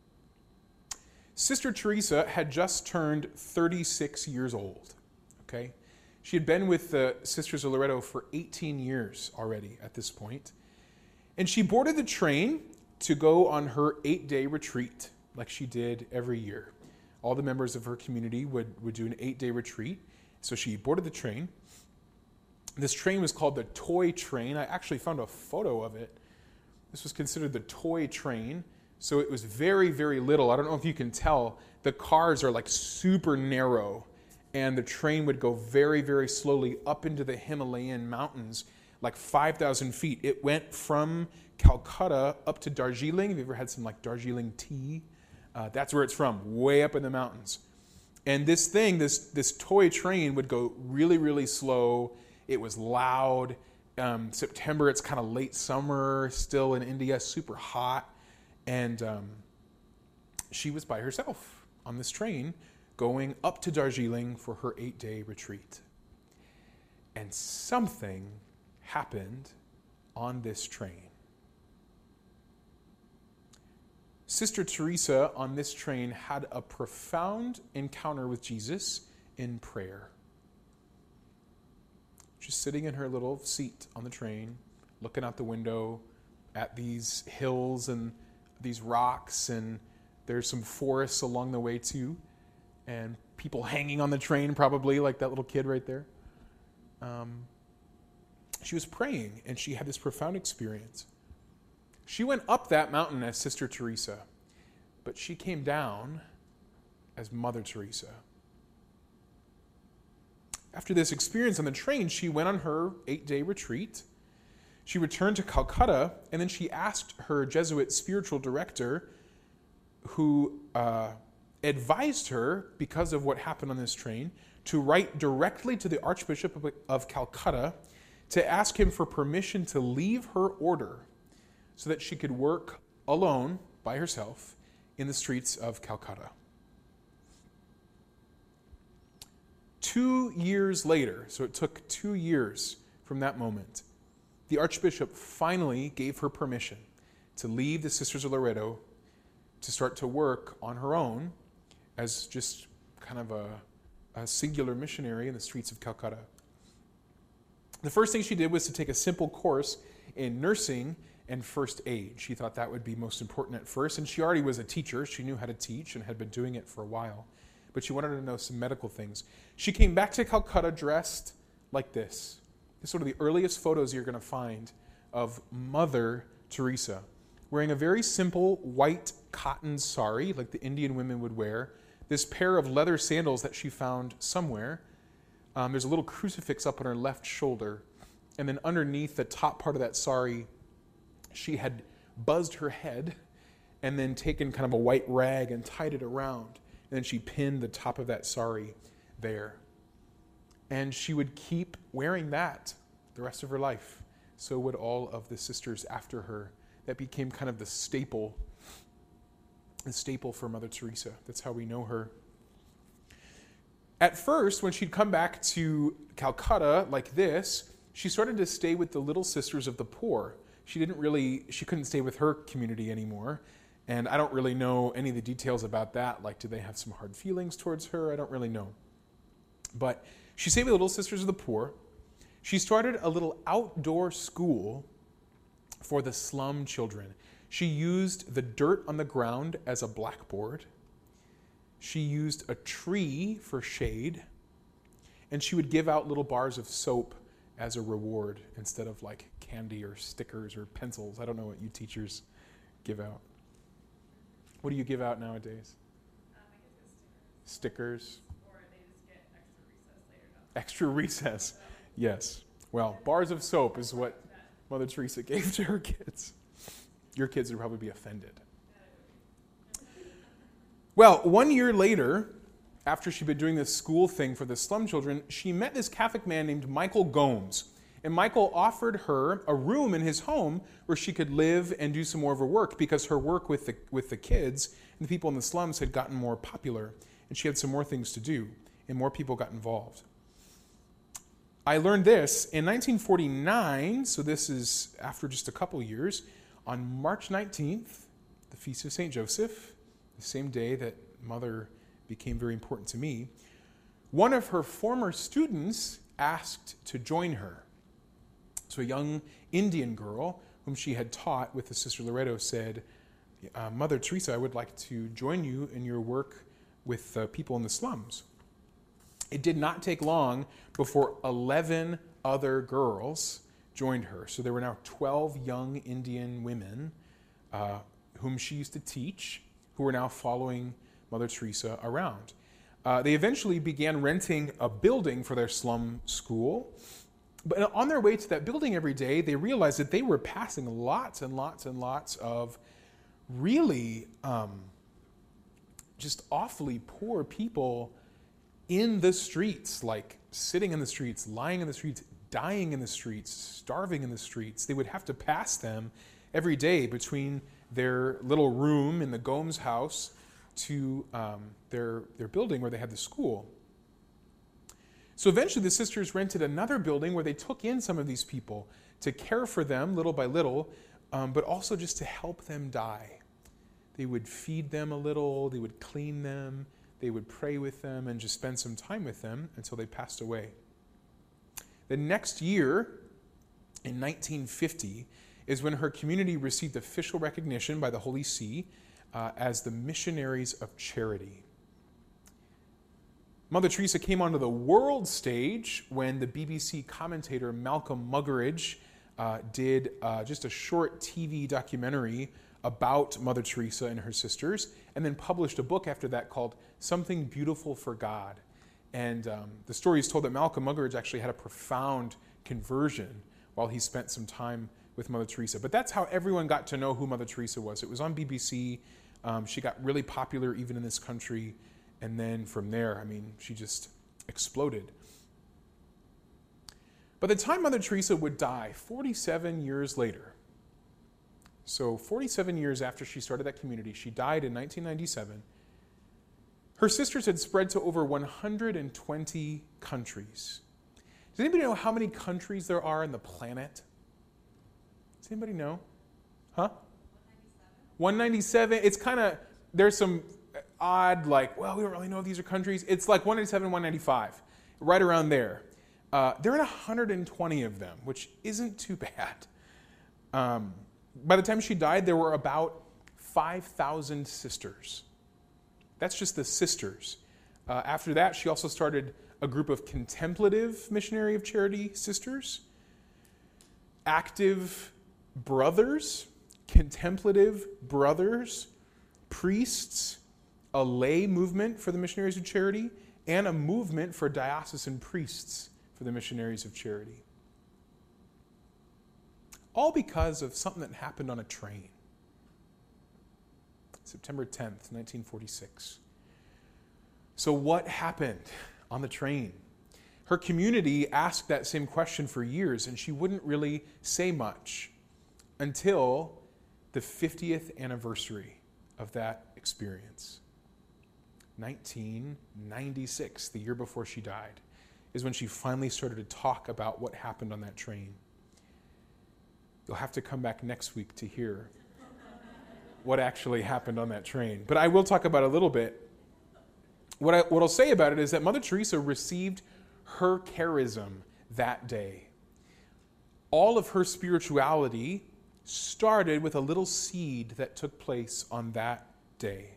Speaker 2: Sister Teresa had just turned thirty-six years old, okay? She had been with the Sisters of Loreto for eighteen years already at this point. And she boarded the train to go on her eight-day retreat, like she did every year. All the members of her community would, would do an eight-day retreat. So she boarded the train. This train was called the Toy Train. I actually found a photo of it. This was considered the Toy Train. So it was very, very little. I don't know if you can tell. The cars are like super narrow. And the train would go very, very slowly up into the Himalayan mountains, like five thousand feet. It went from Calcutta up to Darjeeling. Have you ever had some like Darjeeling tea? Uh, that's where it's from, way up in the mountains. And this thing, this, this toy train would go really, really slow. It was loud. Um, September, it's kind of late summer still in India, super hot. And um, she was by herself on this train going up to Darjeeling for her eight-day retreat. And something happened on this train. Sister Teresa on this train had a profound encounter with Jesus in prayer. Just sitting in her little seat on the train, looking out the window at these hills and these rocks, and there's some forests along the way too, and people hanging on the train probably, like that little kid right there. Um, she was praying, and she had this profound experience. She went up that mountain as Sister Teresa, but she came down as Mother Teresa. After this experience on the train, she went on her eight-day retreat. She returned to Calcutta, and then she asked her Jesuit spiritual director, who uh, advised her, because of what happened on this train, to write directly to the Archbishop of, of Calcutta to ask him for permission to leave her order so that she could work alone, by herself, in the streets of Calcutta. Two years later, so it took two years from that moment, the Archbishop finally gave her permission to leave the Sisters of Loreto to start to work on her own as just kind of a, a singular missionary in the streets of Calcutta. The first thing she did was to take a simple course in nursing and first aid. She thought that would be most important at first, and she already was a teacher. She knew how to teach and had been doing it for a while, but she wanted to know some medical things. She came back to Calcutta dressed like this. This is one of the earliest photos you're going to find of Mother Teresa, wearing a very simple white cotton sari like the Indian women would wear, this pair of leather sandals that she found somewhere. Um, there's a little crucifix up on her left shoulder, and then underneath the top part of that sari, she had buzzed her head and then taken kind of a white rag and tied it around, and then she pinned the top of that sari there. And she would keep wearing that the rest of her life. So would all of the sisters after her. That became kind of the staple, the staple for Mother Teresa. That's how we know her. At first, when she'd come back to Calcutta like this, she started to stay with the Little Sisters of the Poor. She didn't really, she couldn't stay with her community anymore. And I don't really know any of the details about that. Like, did they have some hard feelings towards her? I don't really know. But she stayed with the Little Sisters of the Poor. She started a little outdoor school for the slum children. She used the dirt on the ground as a blackboard. She used a tree for shade. And she would give out little bars of soap as a reward instead of like candy or stickers or pencils. I don't know what you teachers give out. What do you give out nowadays?
Speaker 3: Um, I guess it's stickers.
Speaker 2: Stickers.
Speaker 3: Or they just get extra recess later on.
Speaker 2: Extra recess. Yes. Well, bars of soap is what Mother Teresa gave to her kids. Your kids would probably be offended. Well, one year later, after she'd been doing this school thing for the slum children, she met this Catholic man named Michael Gomes. And Michael offered her a room in his home where she could live and do some more of her work, because her work with the with the kids and the people in the slums had gotten more popular, and she had some more things to do, and more people got involved. I learned this in nineteen forty-nine, so this is after just a couple years, on March nineteenth, the Feast of Saint Joseph, the same day that Mother became very important to me. One of her former students asked to join her. So a young Indian girl whom she had taught with the Sister Loreto said, uh, Mother Teresa, I would like to join you in your work with uh, people in the slums. It did not take long before eleven other girls joined her. So there were now twelve young Indian women uh, whom she used to teach, who were now following Mother Teresa around. Uh, they eventually began renting a building for their slum school. But on their way to that building every day, they realized that they were passing lots and lots and lots of really um, just awfully poor people in the streets, like sitting in the streets, lying in the streets, dying in the streets, starving in the streets. They would have to pass them every day between their little room in the Gomes house to um, their, their building where they had the school. So eventually the sisters rented another building where they took in some of these people to care for them little by little, um, but also just to help them die. They would feed them a little, they would clean them, they would pray with them, and just spend some time with them until they passed away. The next year, in nineteen fifty, is when her community received official recognition by the Holy See uh, as the Missionaries of Charity. Mother Teresa came onto the world stage when the B B C commentator Malcolm Muggeridge uh, did uh, just a short T V documentary about Mother Teresa and her sisters, and then published a book after that called Something Beautiful for God. And um, the story is told that Malcolm Muggeridge actually had a profound conversion while he spent some time with Mother Teresa. But that's how everyone got to know who Mother Teresa was. It was on B B C. Um, she got really popular even in this country. And then from there, I mean, she just exploded. By the time Mother Teresa would die, forty-seven years later, so forty-seven years after she started that community, she died in nineteen ninety-seven, her sisters had spread to over one hundred twenty countries. Does anybody know how many countries there are on the planet? Does anybody know? Huh? one ninety-seven. It's kind of, there's some odd, like, well, we don't really know if these are countries. It's like one ninety-seven, one ninety-five, right around there. Uh, there are one hundred twenty of them, which isn't too bad. Um, by the time she died, there were about five thousand sisters. That's just the sisters. Uh, after that, she also started a group of contemplative missionary of charity sisters, active brothers, contemplative brothers, priests, a lay movement for the Missionaries of Charity, and a movement for diocesan priests for the Missionaries of Charity. All because of something that happened on a train. September tenth, nineteen forty-six. So what happened on the train? Her community asked that same question for years, and she wouldn't really say much until the fiftieth anniversary of that experience. nineteen ninety-six, the year before she died, is when she finally started to talk about what happened on that train. You'll have to come back next week to hear what actually happened on that train. But I will talk about it a little bit. What, I, what I'll say about it is that Mother Teresa received her charism that day. All of her spirituality started with a little seed that took place on that day.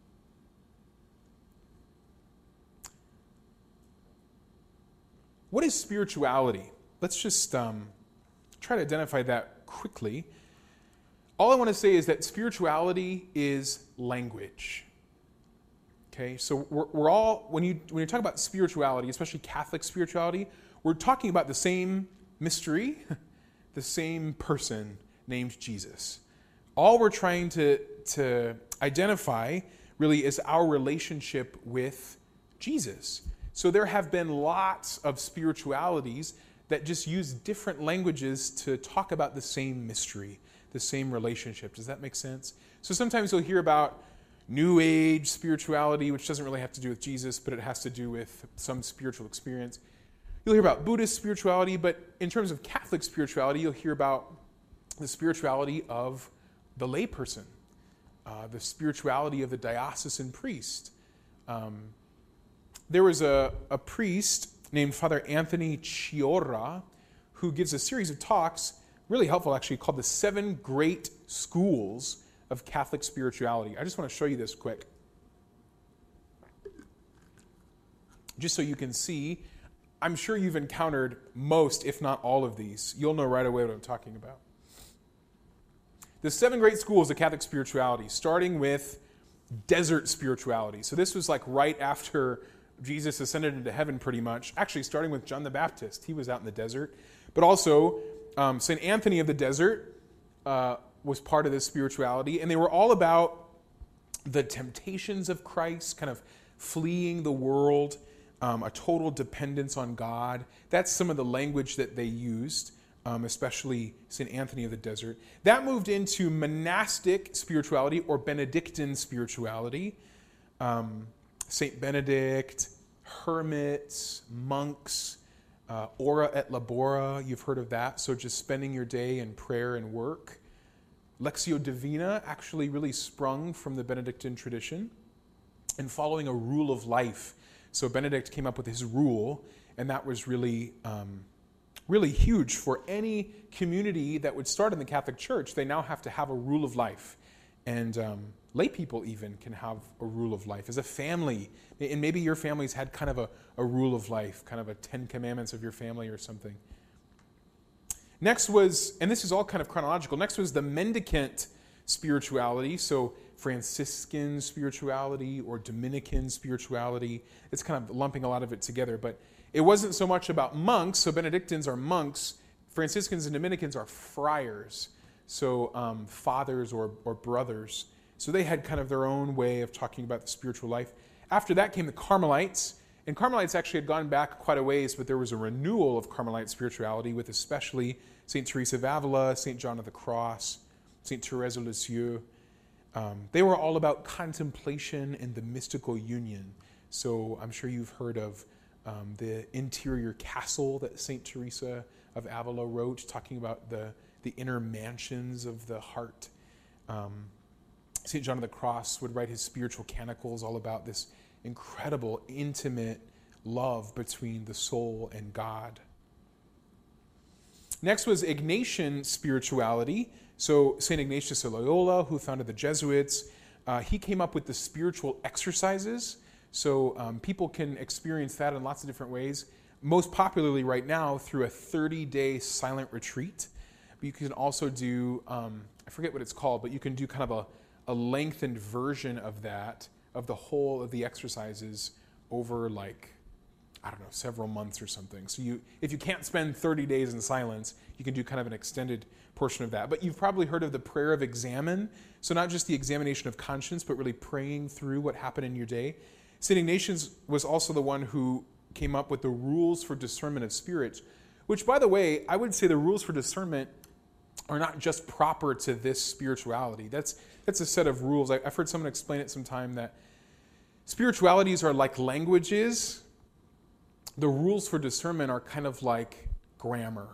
Speaker 2: What is spirituality? Let's just um, try to identify that quickly. All I want to say is that spirituality is language. Okay, so we're, we're all, when you when you talk about spirituality, especially Catholic spirituality, we're talking about the same mystery, the same person named Jesus. All we're trying to, to identify really is our relationship with Jesus. So there have been lots of spiritualities that just use different languages to talk about the same mystery, the same relationship. Does that make sense? So sometimes you'll hear about New Age spirituality, which doesn't really have to do with Jesus, but it has to do with some spiritual experience. You'll hear about Buddhist spirituality, but in terms of Catholic spirituality, you'll hear about the spirituality of the layperson, uh, the spirituality of the diocesan priest. Um, there was a, a priest named Father Anthony Chiorra who gives a series of talks, really helpful actually, called The Seven Great Schools of Catholic Spirituality. I just want to show you this quick. Just so you can see, I'm sure you've encountered most, if not all of these. You'll know right away what I'm talking about. The seven great schools of Catholic spirituality, starting with desert spirituality. So this was like right after Jesus ascended into heaven pretty much, actually starting with John the Baptist. He was out in the desert. But also um, Saint Anthony of the Desert uh, was part of this spirituality, and they were all about the temptations of Christ, kind of fleeing the world, um, a total dependence on God. That's some of the language that they used, um, especially Saint Anthony of the Desert. That moved into monastic spirituality or Benedictine spirituality. Um, Saint Benedict, hermits, monks, uh, ora et labora, you've heard of that. So just spending your day in prayer and work. Lectio Divina actually really sprung from the Benedictine tradition and following a rule of life. So Benedict came up with his rule, and that was really, um, really huge for any community that would start in the Catholic Church. They now have to have a rule of life. And um, lay people even can have a rule of life. As a family, and maybe your family's had kind of a, a rule of life, kind of a Ten Commandments of your family or something. Next was, and this is all kind of chronological, next was the mendicant spirituality, so Franciscan spirituality or Dominican spirituality. It's kind of lumping a lot of it together, but it wasn't so much about monks, so Benedictines are monks, Franciscans and Dominicans are friars, so um, fathers or, or brothers. So they had kind of their own way of talking about the spiritual life. After that came the Carmelites, and Carmelites actually had gone back quite a ways, but there was a renewal of Carmelite spirituality with especially Saint Teresa of Avila, Saint John of the Cross, Saint Thérèse of Lisieux. Um, they were all about contemplation and the mystical union. So I'm sure you've heard of um, the interior castle that Saint Teresa of Avila wrote, talking about the, the inner mansions of the heart. Um, Saint John of the Cross would write his spiritual canticles all about this incredible, intimate love between the soul and God. Next was Ignatian spirituality. So Saint Ignatius of Loyola, who founded the Jesuits, uh, he came up with the spiritual exercises. So um, people can experience that in lots of different ways. Most popularly right now through a thirty-day silent retreat. But you can also do um, I forget what it's called, but you can do kind of a, a lengthened version of that, of the whole of the exercises over like, I don't know, several months or something. So you, if you can't spend thirty days in silence, you can do kind of an extended portion of that. But you've probably heard of the prayer of examen. So not just the examination of conscience, but really praying through what happened in your day. Saint Ignatius was also the one who came up with the rules for discernment of spirits, which, by the way, I would say the rules for discernment are not just proper to this spirituality. That's that's a set of rules. I, I've heard someone explain it sometime that spiritualities are like languages. The rules for discernment are kind of like grammar.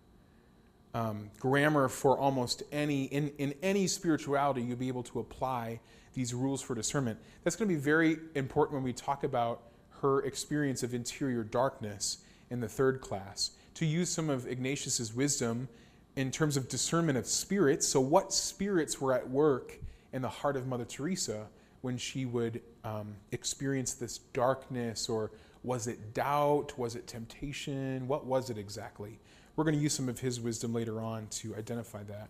Speaker 2: Um, grammar for almost any, in, in any spirituality, you'll be able to apply these rules for discernment. That's going to be very important when we talk about her experience of interior darkness in the third class, to use some of Ignatius's wisdom in terms of discernment of spirits. So what spirits were at work in the heart of Mother Teresa when she would um, experience this darkness, or was it doubt? Was it temptation? What was it exactly? We're going to use some of his wisdom later on to identify that.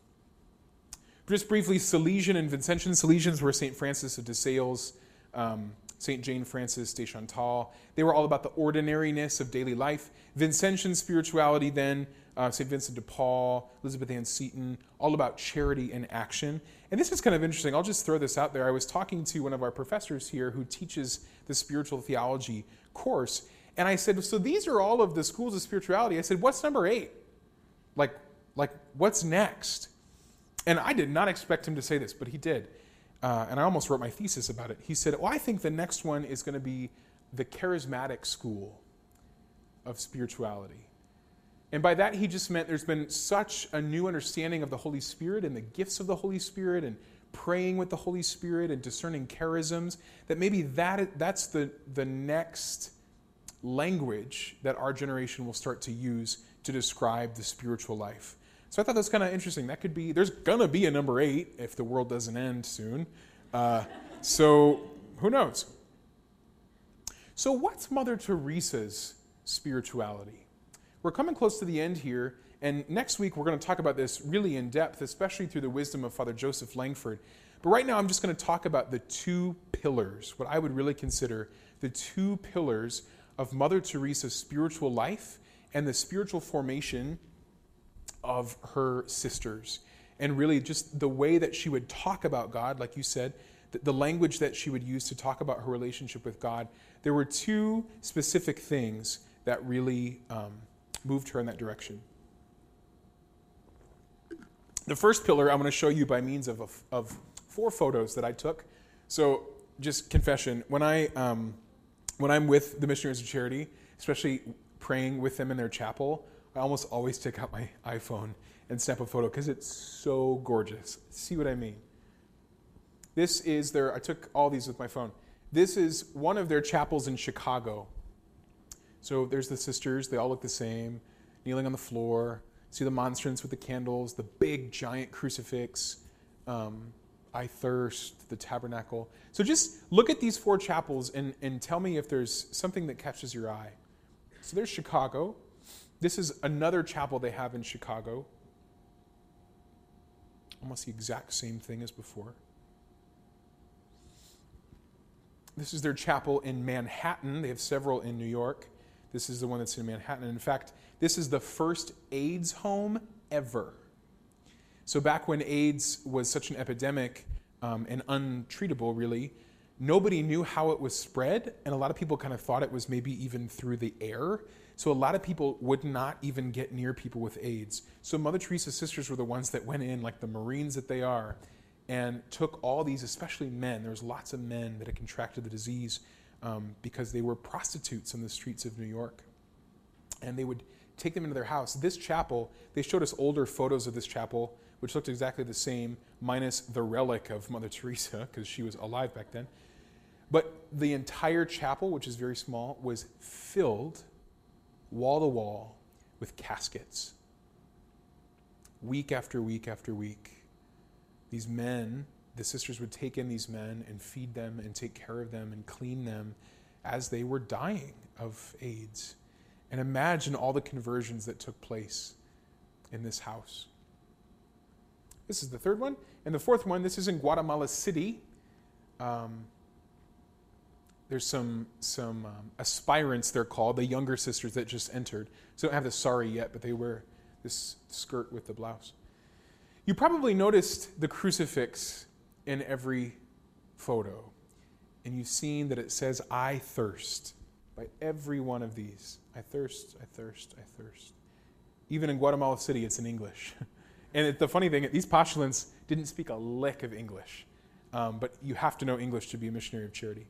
Speaker 2: Just briefly, Salesian and Vincentian. Salesians were Saint Francis of de Sales, um, Saint Jane Frances de Chantal. They were all about the ordinariness of daily life. Vincentian spirituality then, uh, Saint Vincent de Paul, Elizabeth Ann Seton, all about charity and action. And this is kind of interesting. I'll just throw this out there. I was talking to one of our professors here who teaches the spiritual theology course, and I said, so these are all of the schools of spirituality. I said, what's number eight? Like, like what's next? And I did not expect him to say this, but he did. Uh, and I almost wrote my thesis about it. He said, well, I think the next one is going to be the charismatic school of spirituality. And by that, he just meant there's been such a new understanding of the Holy Spirit and the gifts of the Holy Spirit and praying with the Holy Spirit and discerning charisms, that maybe that that's the, the next language that our generation will start to use to describe the spiritual life. So I thought that's kind of interesting. That could be, there's going to be a number eight if the world doesn't end soon. Uh, so who knows? So what's Mother Teresa's spirituality? We're coming close to the end here, and next week we're going to talk about this really in depth, especially through the wisdom of Father Joseph Langford. But right now I'm just going to talk about the two pillars, what I would really consider the two pillars of Mother Teresa's spiritual life and the spiritual formation of her sisters. And really just the way that she would talk about God, like you said, the, the language that she would use to talk about her relationship with God. There were two specific things that really um, moved her in that direction. The first pillar I'm going to show you by means of, a, of four photos that I took. So just confession, when, I, um, when I'm with the Missionaries of Charity, especially praying with them in their chapel, I almost always take out my iPhone and snap a photo because it's so gorgeous. See what I mean? This is their, I took all these with my phone. This is one of their chapels in Chicago. So there's the sisters, they all look the same, kneeling on the floor. See the monstrance with the candles, the big giant crucifix, um, I Thirst, the tabernacle. So just look at these four chapels and, and tell me if there's something that catches your eye. So there's Chicago. This is another chapel they have in Chicago. Almost the exact same thing as before. This is their chapel in Manhattan. They have several in New York. This is the one that's in Manhattan. And in fact, this is the first AIDS home ever. So back when AIDS was such an epidemic um, and untreatable, really, nobody knew how it was spread, and a lot of people kind of thought it was maybe even through the air. So a lot of people would not even get near people with AIDS. So Mother Teresa's sisters were the ones that went in, like the Marines that they are, and took all these, especially men. There was lots of men that had contracted the disease um, because they were prostitutes on the streets of New York. And they would take them into their house. This chapel, they showed us older photos of this chapel, which looked exactly the same, minus the relic of Mother Teresa, because she was alive back then. But the entire chapel, which is very small, was filled wall to wall with caskets. Week after week after week. These men, the sisters would take in these men and feed them and take care of them and clean them as they were dying of AIDS. And imagine all the conversions that took place in this house. This is the third one. And the fourth one, this is in Guatemala City. Um, there's some some um, aspirants, they're called, the younger sisters that just entered. So they don't have the sari yet, but they wear this skirt with the blouse. You probably noticed the crucifix in every photo. And you've seen that it says, I thirst, by every one of these. I thirst, I thirst, I thirst. Even in Guatemala City, it's in English. And it, the funny thing, these postulants didn't speak a lick of English. Um, but you have to know English to be a missionary of charity.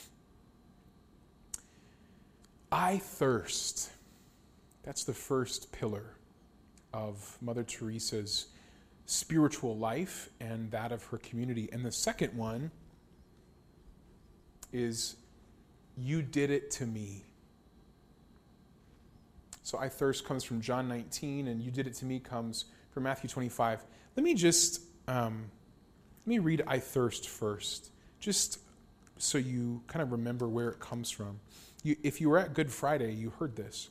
Speaker 2: I thirst. That's the first pillar of Mother Teresa's spiritual life and that of her community. And the second one is, you did it to me. So I thirst comes from John nineteen, and you did it to me comes from Matthew twenty-five. Let me just, um, let me read I thirst first, just so you kind of remember where it comes from. You, if you were at Good Friday, you heard this.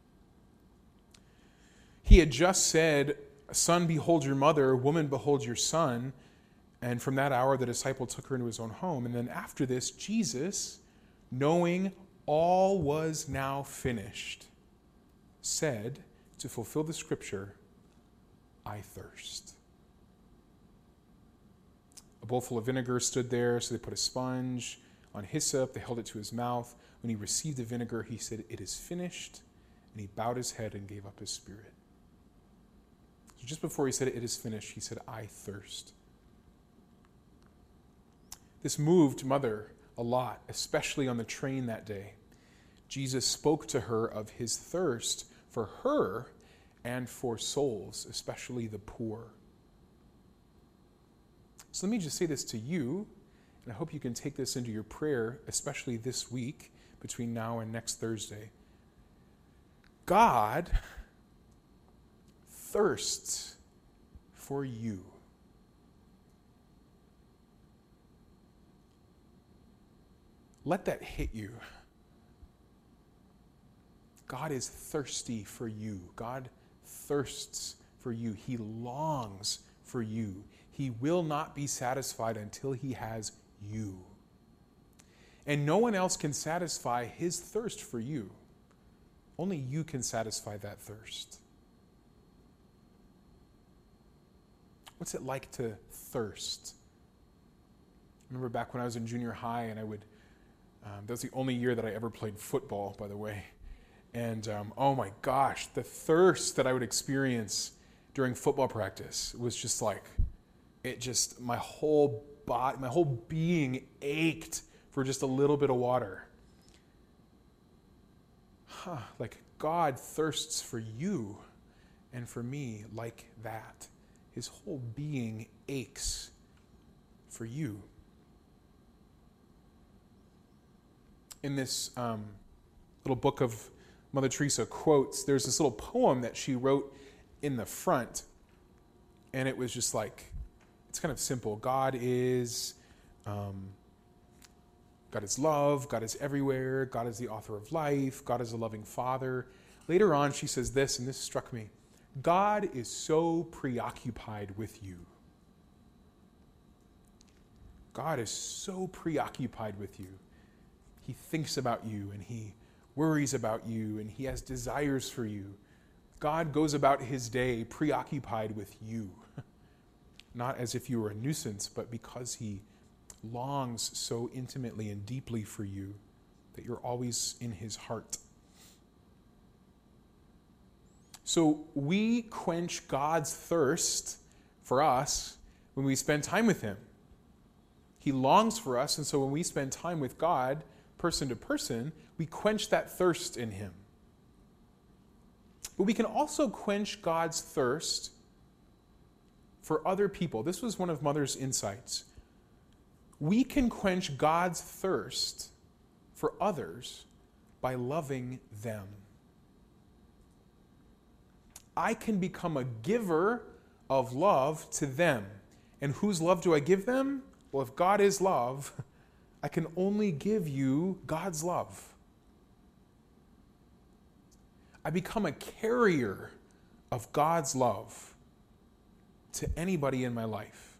Speaker 2: He had just said, son, behold your mother, woman, behold your son. And from that hour, the disciple took her into his own home. And then after this, Jesus, knowing all was now finished, said, to fulfill the scripture, I thirst. A bowl full of vinegar stood there, so they put a sponge on hyssop. They held it to his mouth. When he received the vinegar, he said, it is finished. And he bowed his head and gave up his spirit. So just before he said, it is finished, he said, I thirst. This moved Mother a lot, especially on the train that day. Jesus spoke to her of his thirst for her and for souls, especially the poor. So let me just say this to you, and I hope you can take this into your prayer, especially this week, between now and next Thursday. God thirsts for you. Let that hit you. God is thirsty for you. God thirsts for you. He longs for you. He will not be satisfied until he has you. And no one else can satisfy his thirst for you. Only you can satisfy that thirst. What's it like to thirst? I remember back when I was in junior high, and I would, um, that was the only year that I ever played football, by the way. And um, oh my gosh, the thirst that I would experience during football practice was just like, it just, my whole body, my whole being ached for just a little bit of water. Huh, like God thirsts for you and for me like that. His whole being aches for you. In this um, little book of Mother Teresa quotes, there's this little poem that she wrote in the front, and it was just like, it's kind of simple. God is, um, God is love, God is everywhere, God is the author of life, God is a loving Father. Later on, she says this, and this struck me. God is so preoccupied with you. God is so preoccupied with you. He thinks about you, and he worries about you, and he has desires for you. God goes about his day preoccupied with you, not as if you were a nuisance, but because he longs so intimately and deeply for you that you're always in his heart. So we quench God's thirst for us when we spend time with him. He longs for us, and so when we spend time with God, person to person, we quench that thirst in him. But we can also quench God's thirst for other people. This was one of Mother's insights. We can quench God's thirst for others by loving them. I can become a giver of love to them. And whose love do I give them? Well, if God is love, I can only give you God's love. I become a carrier of God's love to anybody in my life.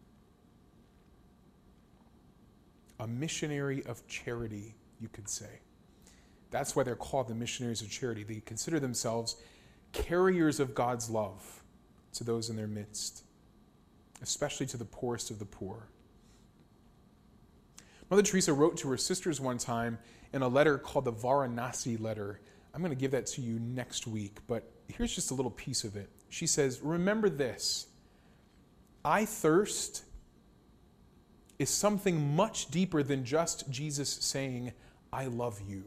Speaker 2: A missionary of charity, you could say. That's why they're called the missionaries of charity. They consider themselves carriers of God's love to those in their midst, especially to the poorest of the poor. Mother Teresa wrote to her sisters one time in a letter called the Varanasi letter. I'm going to give that to you next week, but here's just a little piece of it. She says, remember this, I thirst is something much deeper than just Jesus saying, I love you.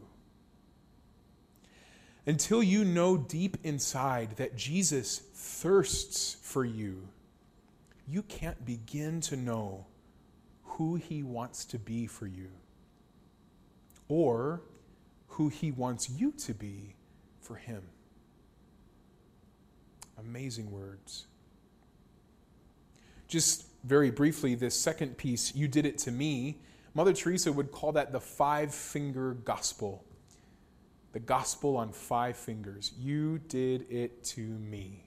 Speaker 2: Until you know deep inside that Jesus thirsts for you, you can't begin to know who he wants to be for you, or who he wants you to be for him. Amazing words. Just very briefly, this second piece, you did it to me, Mother Teresa would call that the five-finger gospel. The gospel on five fingers. You did it to me.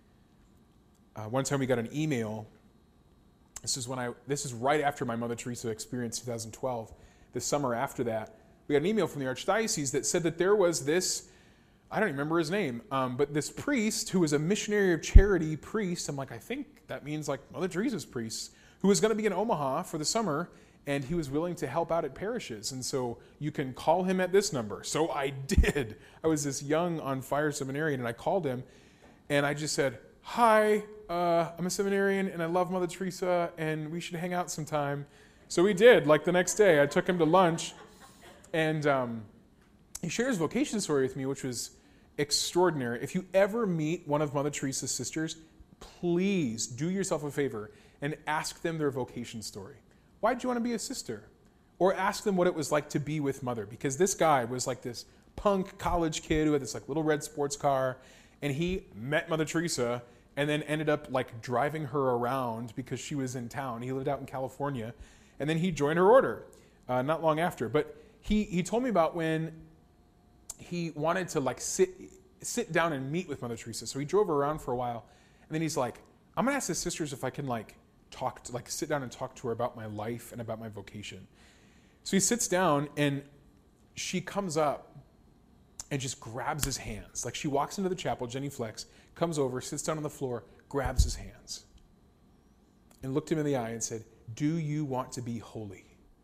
Speaker 2: Uh, one time we got an email. This is when I. This is right after my Mother Teresa experience, two thousand twelve. The summer after that, we got an email from the Archdiocese that said that there was this, I don't even remember his name, um, but this priest who was a missionary of charity priest. I'm like, I think that means like Mother Teresa's priest, who was going to be in Omaha for the summer, and he was willing to help out at parishes. And so you can call him at this number. So I did. I was this young on fire seminarian, and I called him, and I just said, hi, uh, I'm a seminarian, and I love Mother Teresa, and we should hang out sometime. So we did. Like the next day, I took him to lunch, and um, he shared his vocation story with me, which was extraordinary. If you ever meet one of Mother Teresa's sisters, please do yourself a favor and ask them their vocation story. Why did you want to be a sister? Or ask them what it was like to be with Mother. Because this guy was like this punk college kid who had this like little red sports car, and he met Mother Teresa and then ended up like driving her around because she was in town. He lived out in California, and then he joined her order uh, not long after. But he he told me about when he wanted to like sit sit down and meet with Mother Teresa. So he drove her around for a while, and then he's like, I'm gonna ask the sisters if I can like talk to, like sit down and talk to her about my life and about my vocation. So he sits down, and she comes up and just grabs his hands. Like she walks into the chapel, Jenny Flex, comes over, sits down on the floor, grabs his hands, and looked him in the eye and said, do you want to be holy?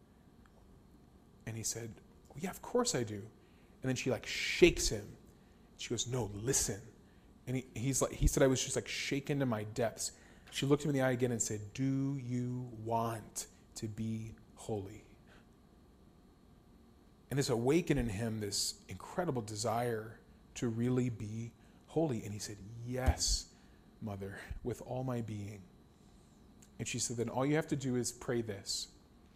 Speaker 2: And he said, well, yeah, of course I do. And then she like shakes him. She goes, no, listen. And he, he's like, he said, I was just like shaken to my depths. She looked him in the eye again and said, do you want to be holy? And this awakened in him this incredible desire to really be holy. And he said, yes, Mother, with all my being. And she said, then all you have to do is pray this.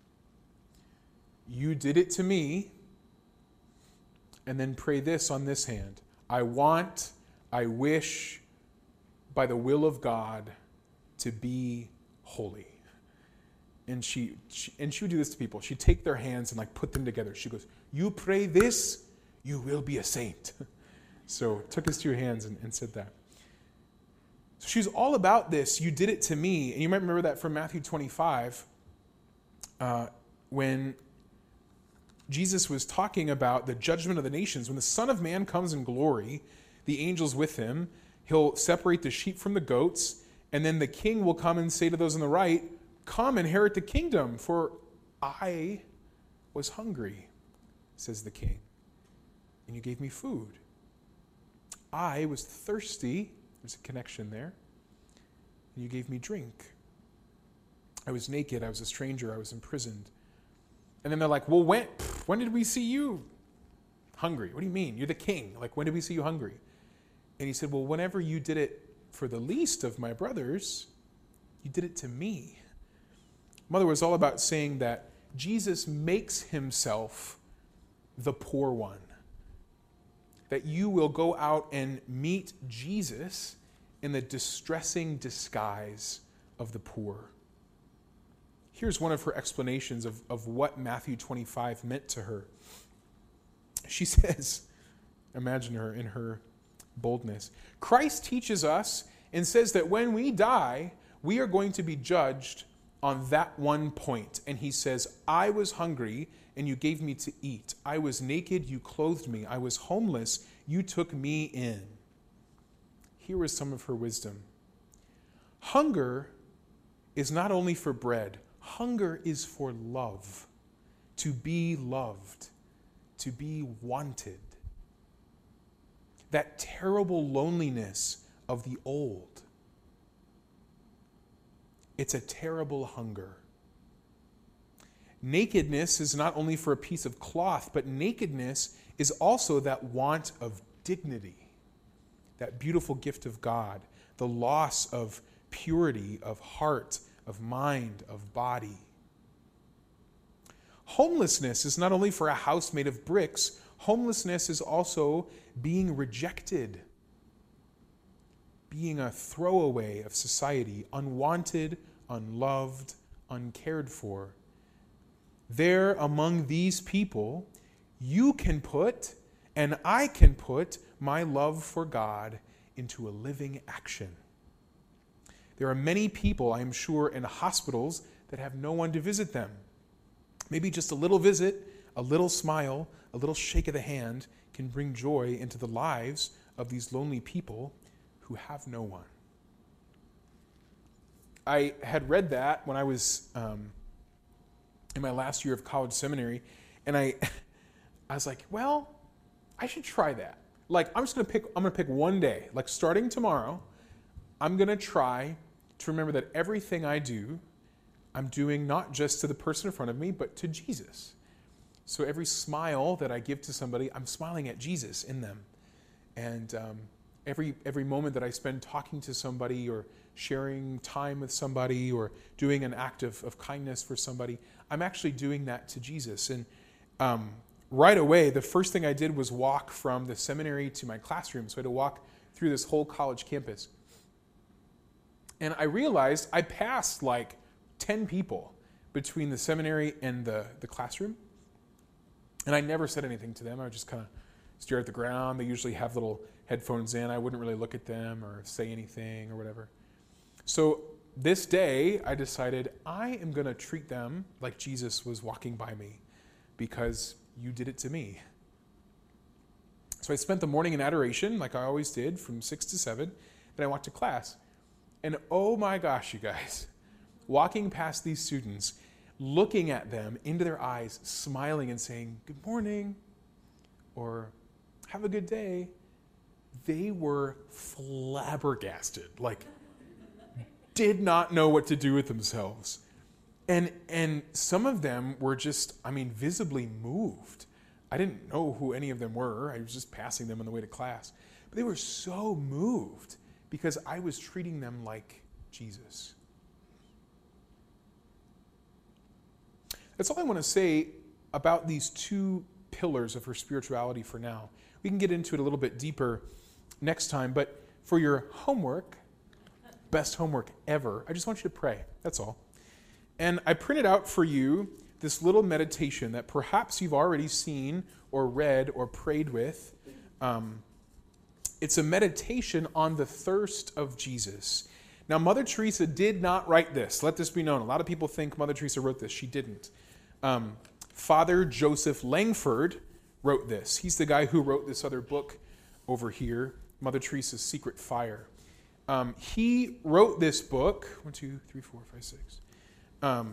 Speaker 2: You did it to me, and then pray this on this hand. I want, I wish, by the will of God, to be holy. And she, she and she would do this to people. She'd take their hands and like put them together. She goes, you pray this, you will be a saint. So took his two hands and, and said that. So she's all about this. You did it to me. And you might remember that from Matthew twenty-five, uh, when Jesus was talking about the judgment of the nations. When the Son of Man comes in glory, the angels with him, he'll separate the sheep from the goats, and then the king will come and say to those on the right, come inherit the kingdom, for I was hungry, says the king, and you gave me food. I was thirsty, there's a connection there, and you gave me drink. I was naked, I was a stranger, I was imprisoned. And then they're like, well, when, when did we see you hungry? What do you mean? You're the king. Like, when did we see you hungry? And he said, well, whenever you did it for the least of my brothers, you did it to me. Mother was all about saying that Jesus makes himself the poor one. That you will go out and meet Jesus in the distressing disguise of the poor. Here's one of her explanations of, of what Matthew twenty-five meant to her. She says, imagine her in her boldness, Christ teaches us and says that when we die, we are going to be judged on that one point. And he says, I was hungry, and you gave me to eat. I was naked, you clothed me. I was homeless, you took me in. Here is some of her wisdom. Hunger is not only for bread. Hunger is for love, to be loved, to be wanted. That terrible loneliness of the old. It's a terrible hunger. Nakedness is not only for a piece of cloth, but nakedness is also that want of dignity, that beautiful gift of God, the loss of purity of heart, of mind, of body. Homelessness is not only for a house made of bricks, homelessness is also being rejected, being a throwaway of society, unwanted, unloved, uncared for. There among these people, you can put, and I can put, my love for God into a living action. There are many people, I am sure, in hospitals that have no one to visit them. Maybe just a little visit, a little smile, a little shake of the hand can bring joy into the lives of these lonely people who have no one. I had read that when I was um, in my last year of college seminary, and I, I was like, well, I should try that. Like, I'm just gonna pick. I'm gonna pick one day. Like, starting tomorrow, I'm gonna try to remember that everything I do, I'm doing not just to the person in front of me, but to Jesus. So every smile that I give to somebody, I'm smiling at Jesus in them. And um, every every moment that I spend talking to somebody or sharing time with somebody or doing an act of, of kindness for somebody, I'm actually doing that to Jesus. And um, right away, the first thing I did was walk from the seminary to my classroom. So I had to walk through this whole college campus. And I realized I passed like ten people between the seminary and the, the classroom. And I never said anything to them. I would just kind of stare at the ground. They usually have little headphones in. I wouldn't really look at them or say anything or whatever. So this day, I decided I am going to treat them like Jesus was walking by me because you did it to me. So I spent the morning in adoration, like I always did, from six to seven. Then I walked to class. And oh my gosh, you guys, walking past these students, looking at them into their eyes, smiling and saying, good morning, or have a good day, they were flabbergasted, like did not know what to do with themselves. And and some of them were just, I mean, visibly moved. I didn't know who any of them were. I was just passing them on the way to class. But they were so moved because I was treating them like Jesus. That's all I want to say about these two pillars of her spirituality for now. We can get into it a little bit deeper next time, but for your homework, best homework ever, I just want you to pray. That's all. And I printed out for you this little meditation that perhaps you've already seen or read or prayed with. Um, it's a meditation on the thirst of Jesus. Now, Mother Teresa did not write this. Let this be known. A lot of people think Mother Teresa wrote this. She didn't. Um, Father Joseph Langford wrote this. He's the guy who wrote this other book over here, Mother Teresa's Secret Fire. Um, he wrote this book, one, two, three, four, five, six. Um,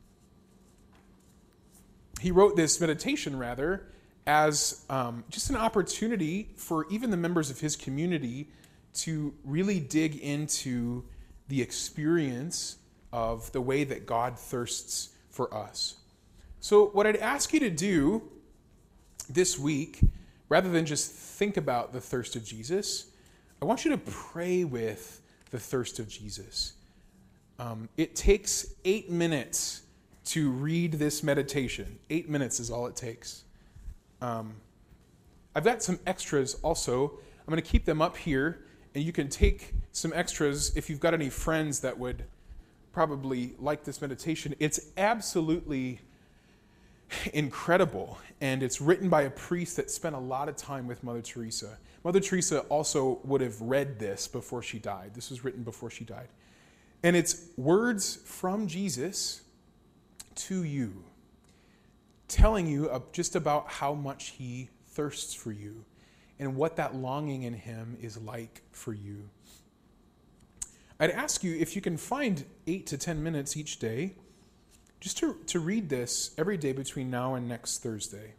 Speaker 2: he wrote this meditation, rather, as um, just an opportunity for even the members of his community to really dig into the experience of the way that God thirsts for us. So what I'd ask you to do this week, rather than just think about the thirst of Jesus, I want you to pray with the thirst of Jesus. Um, it takes eight minutes to read this meditation. Eight minutes is all it takes. Um, I've got some extras also. I'm going to keep them up here, and you can take some extras if you've got any friends that would probably like this meditation. It's absolutely incredible, and it's written by a priest that spent a lot of time with Mother Teresa. Mother Teresa also would have read this before she died. This was written before she died. And it's words from Jesus to you, telling you just about how much he thirsts for you and what that longing in him is like for you. I'd ask you if you can find eight to ten minutes each day just to, to read this every day between now and next Thursday.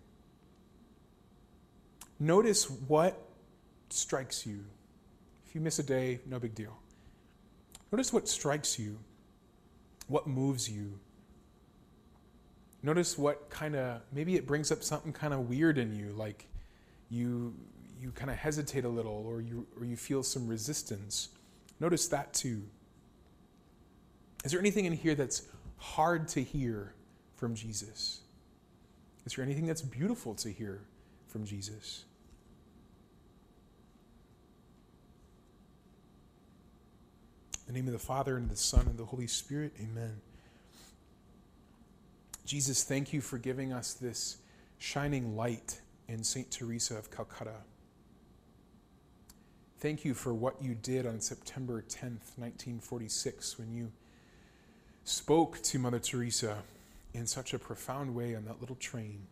Speaker 2: Notice what strikes you. If you miss a day, no big deal. Notice what strikes you, what moves you. Notice what kind of, maybe it brings up something kind of weird in you, like you you kind of hesitate a little, or you or you feel some resistance. Notice that too. Is there anything in here that's hard to hear from Jesus? Is there anything that's beautiful to hear from Jesus? In the name of the Father, and the Son, and the Holy Spirit, amen. Jesus, thank you for giving us this shining light in Saint Teresa of Calcutta. Thank you for what you did on September tenth, nineteen forty-six, when you spoke to Mother Teresa in such a profound way on that little train.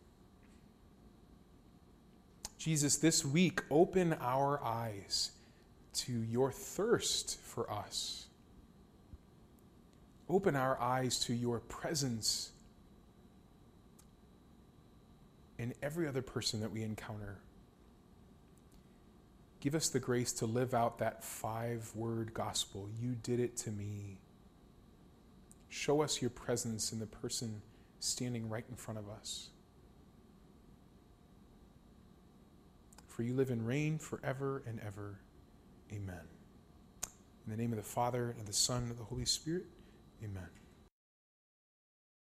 Speaker 2: Jesus, this week, open our eyes to your thirst for us. Open our eyes to your presence in every other person that we encounter. Give us the grace to live out that five-word gospel. You did it to me. Show us your presence in the person standing right in front of us. For you live and reign forever and ever. Amen. In the name of the Father, and of the Son, and of the Holy Spirit, amen.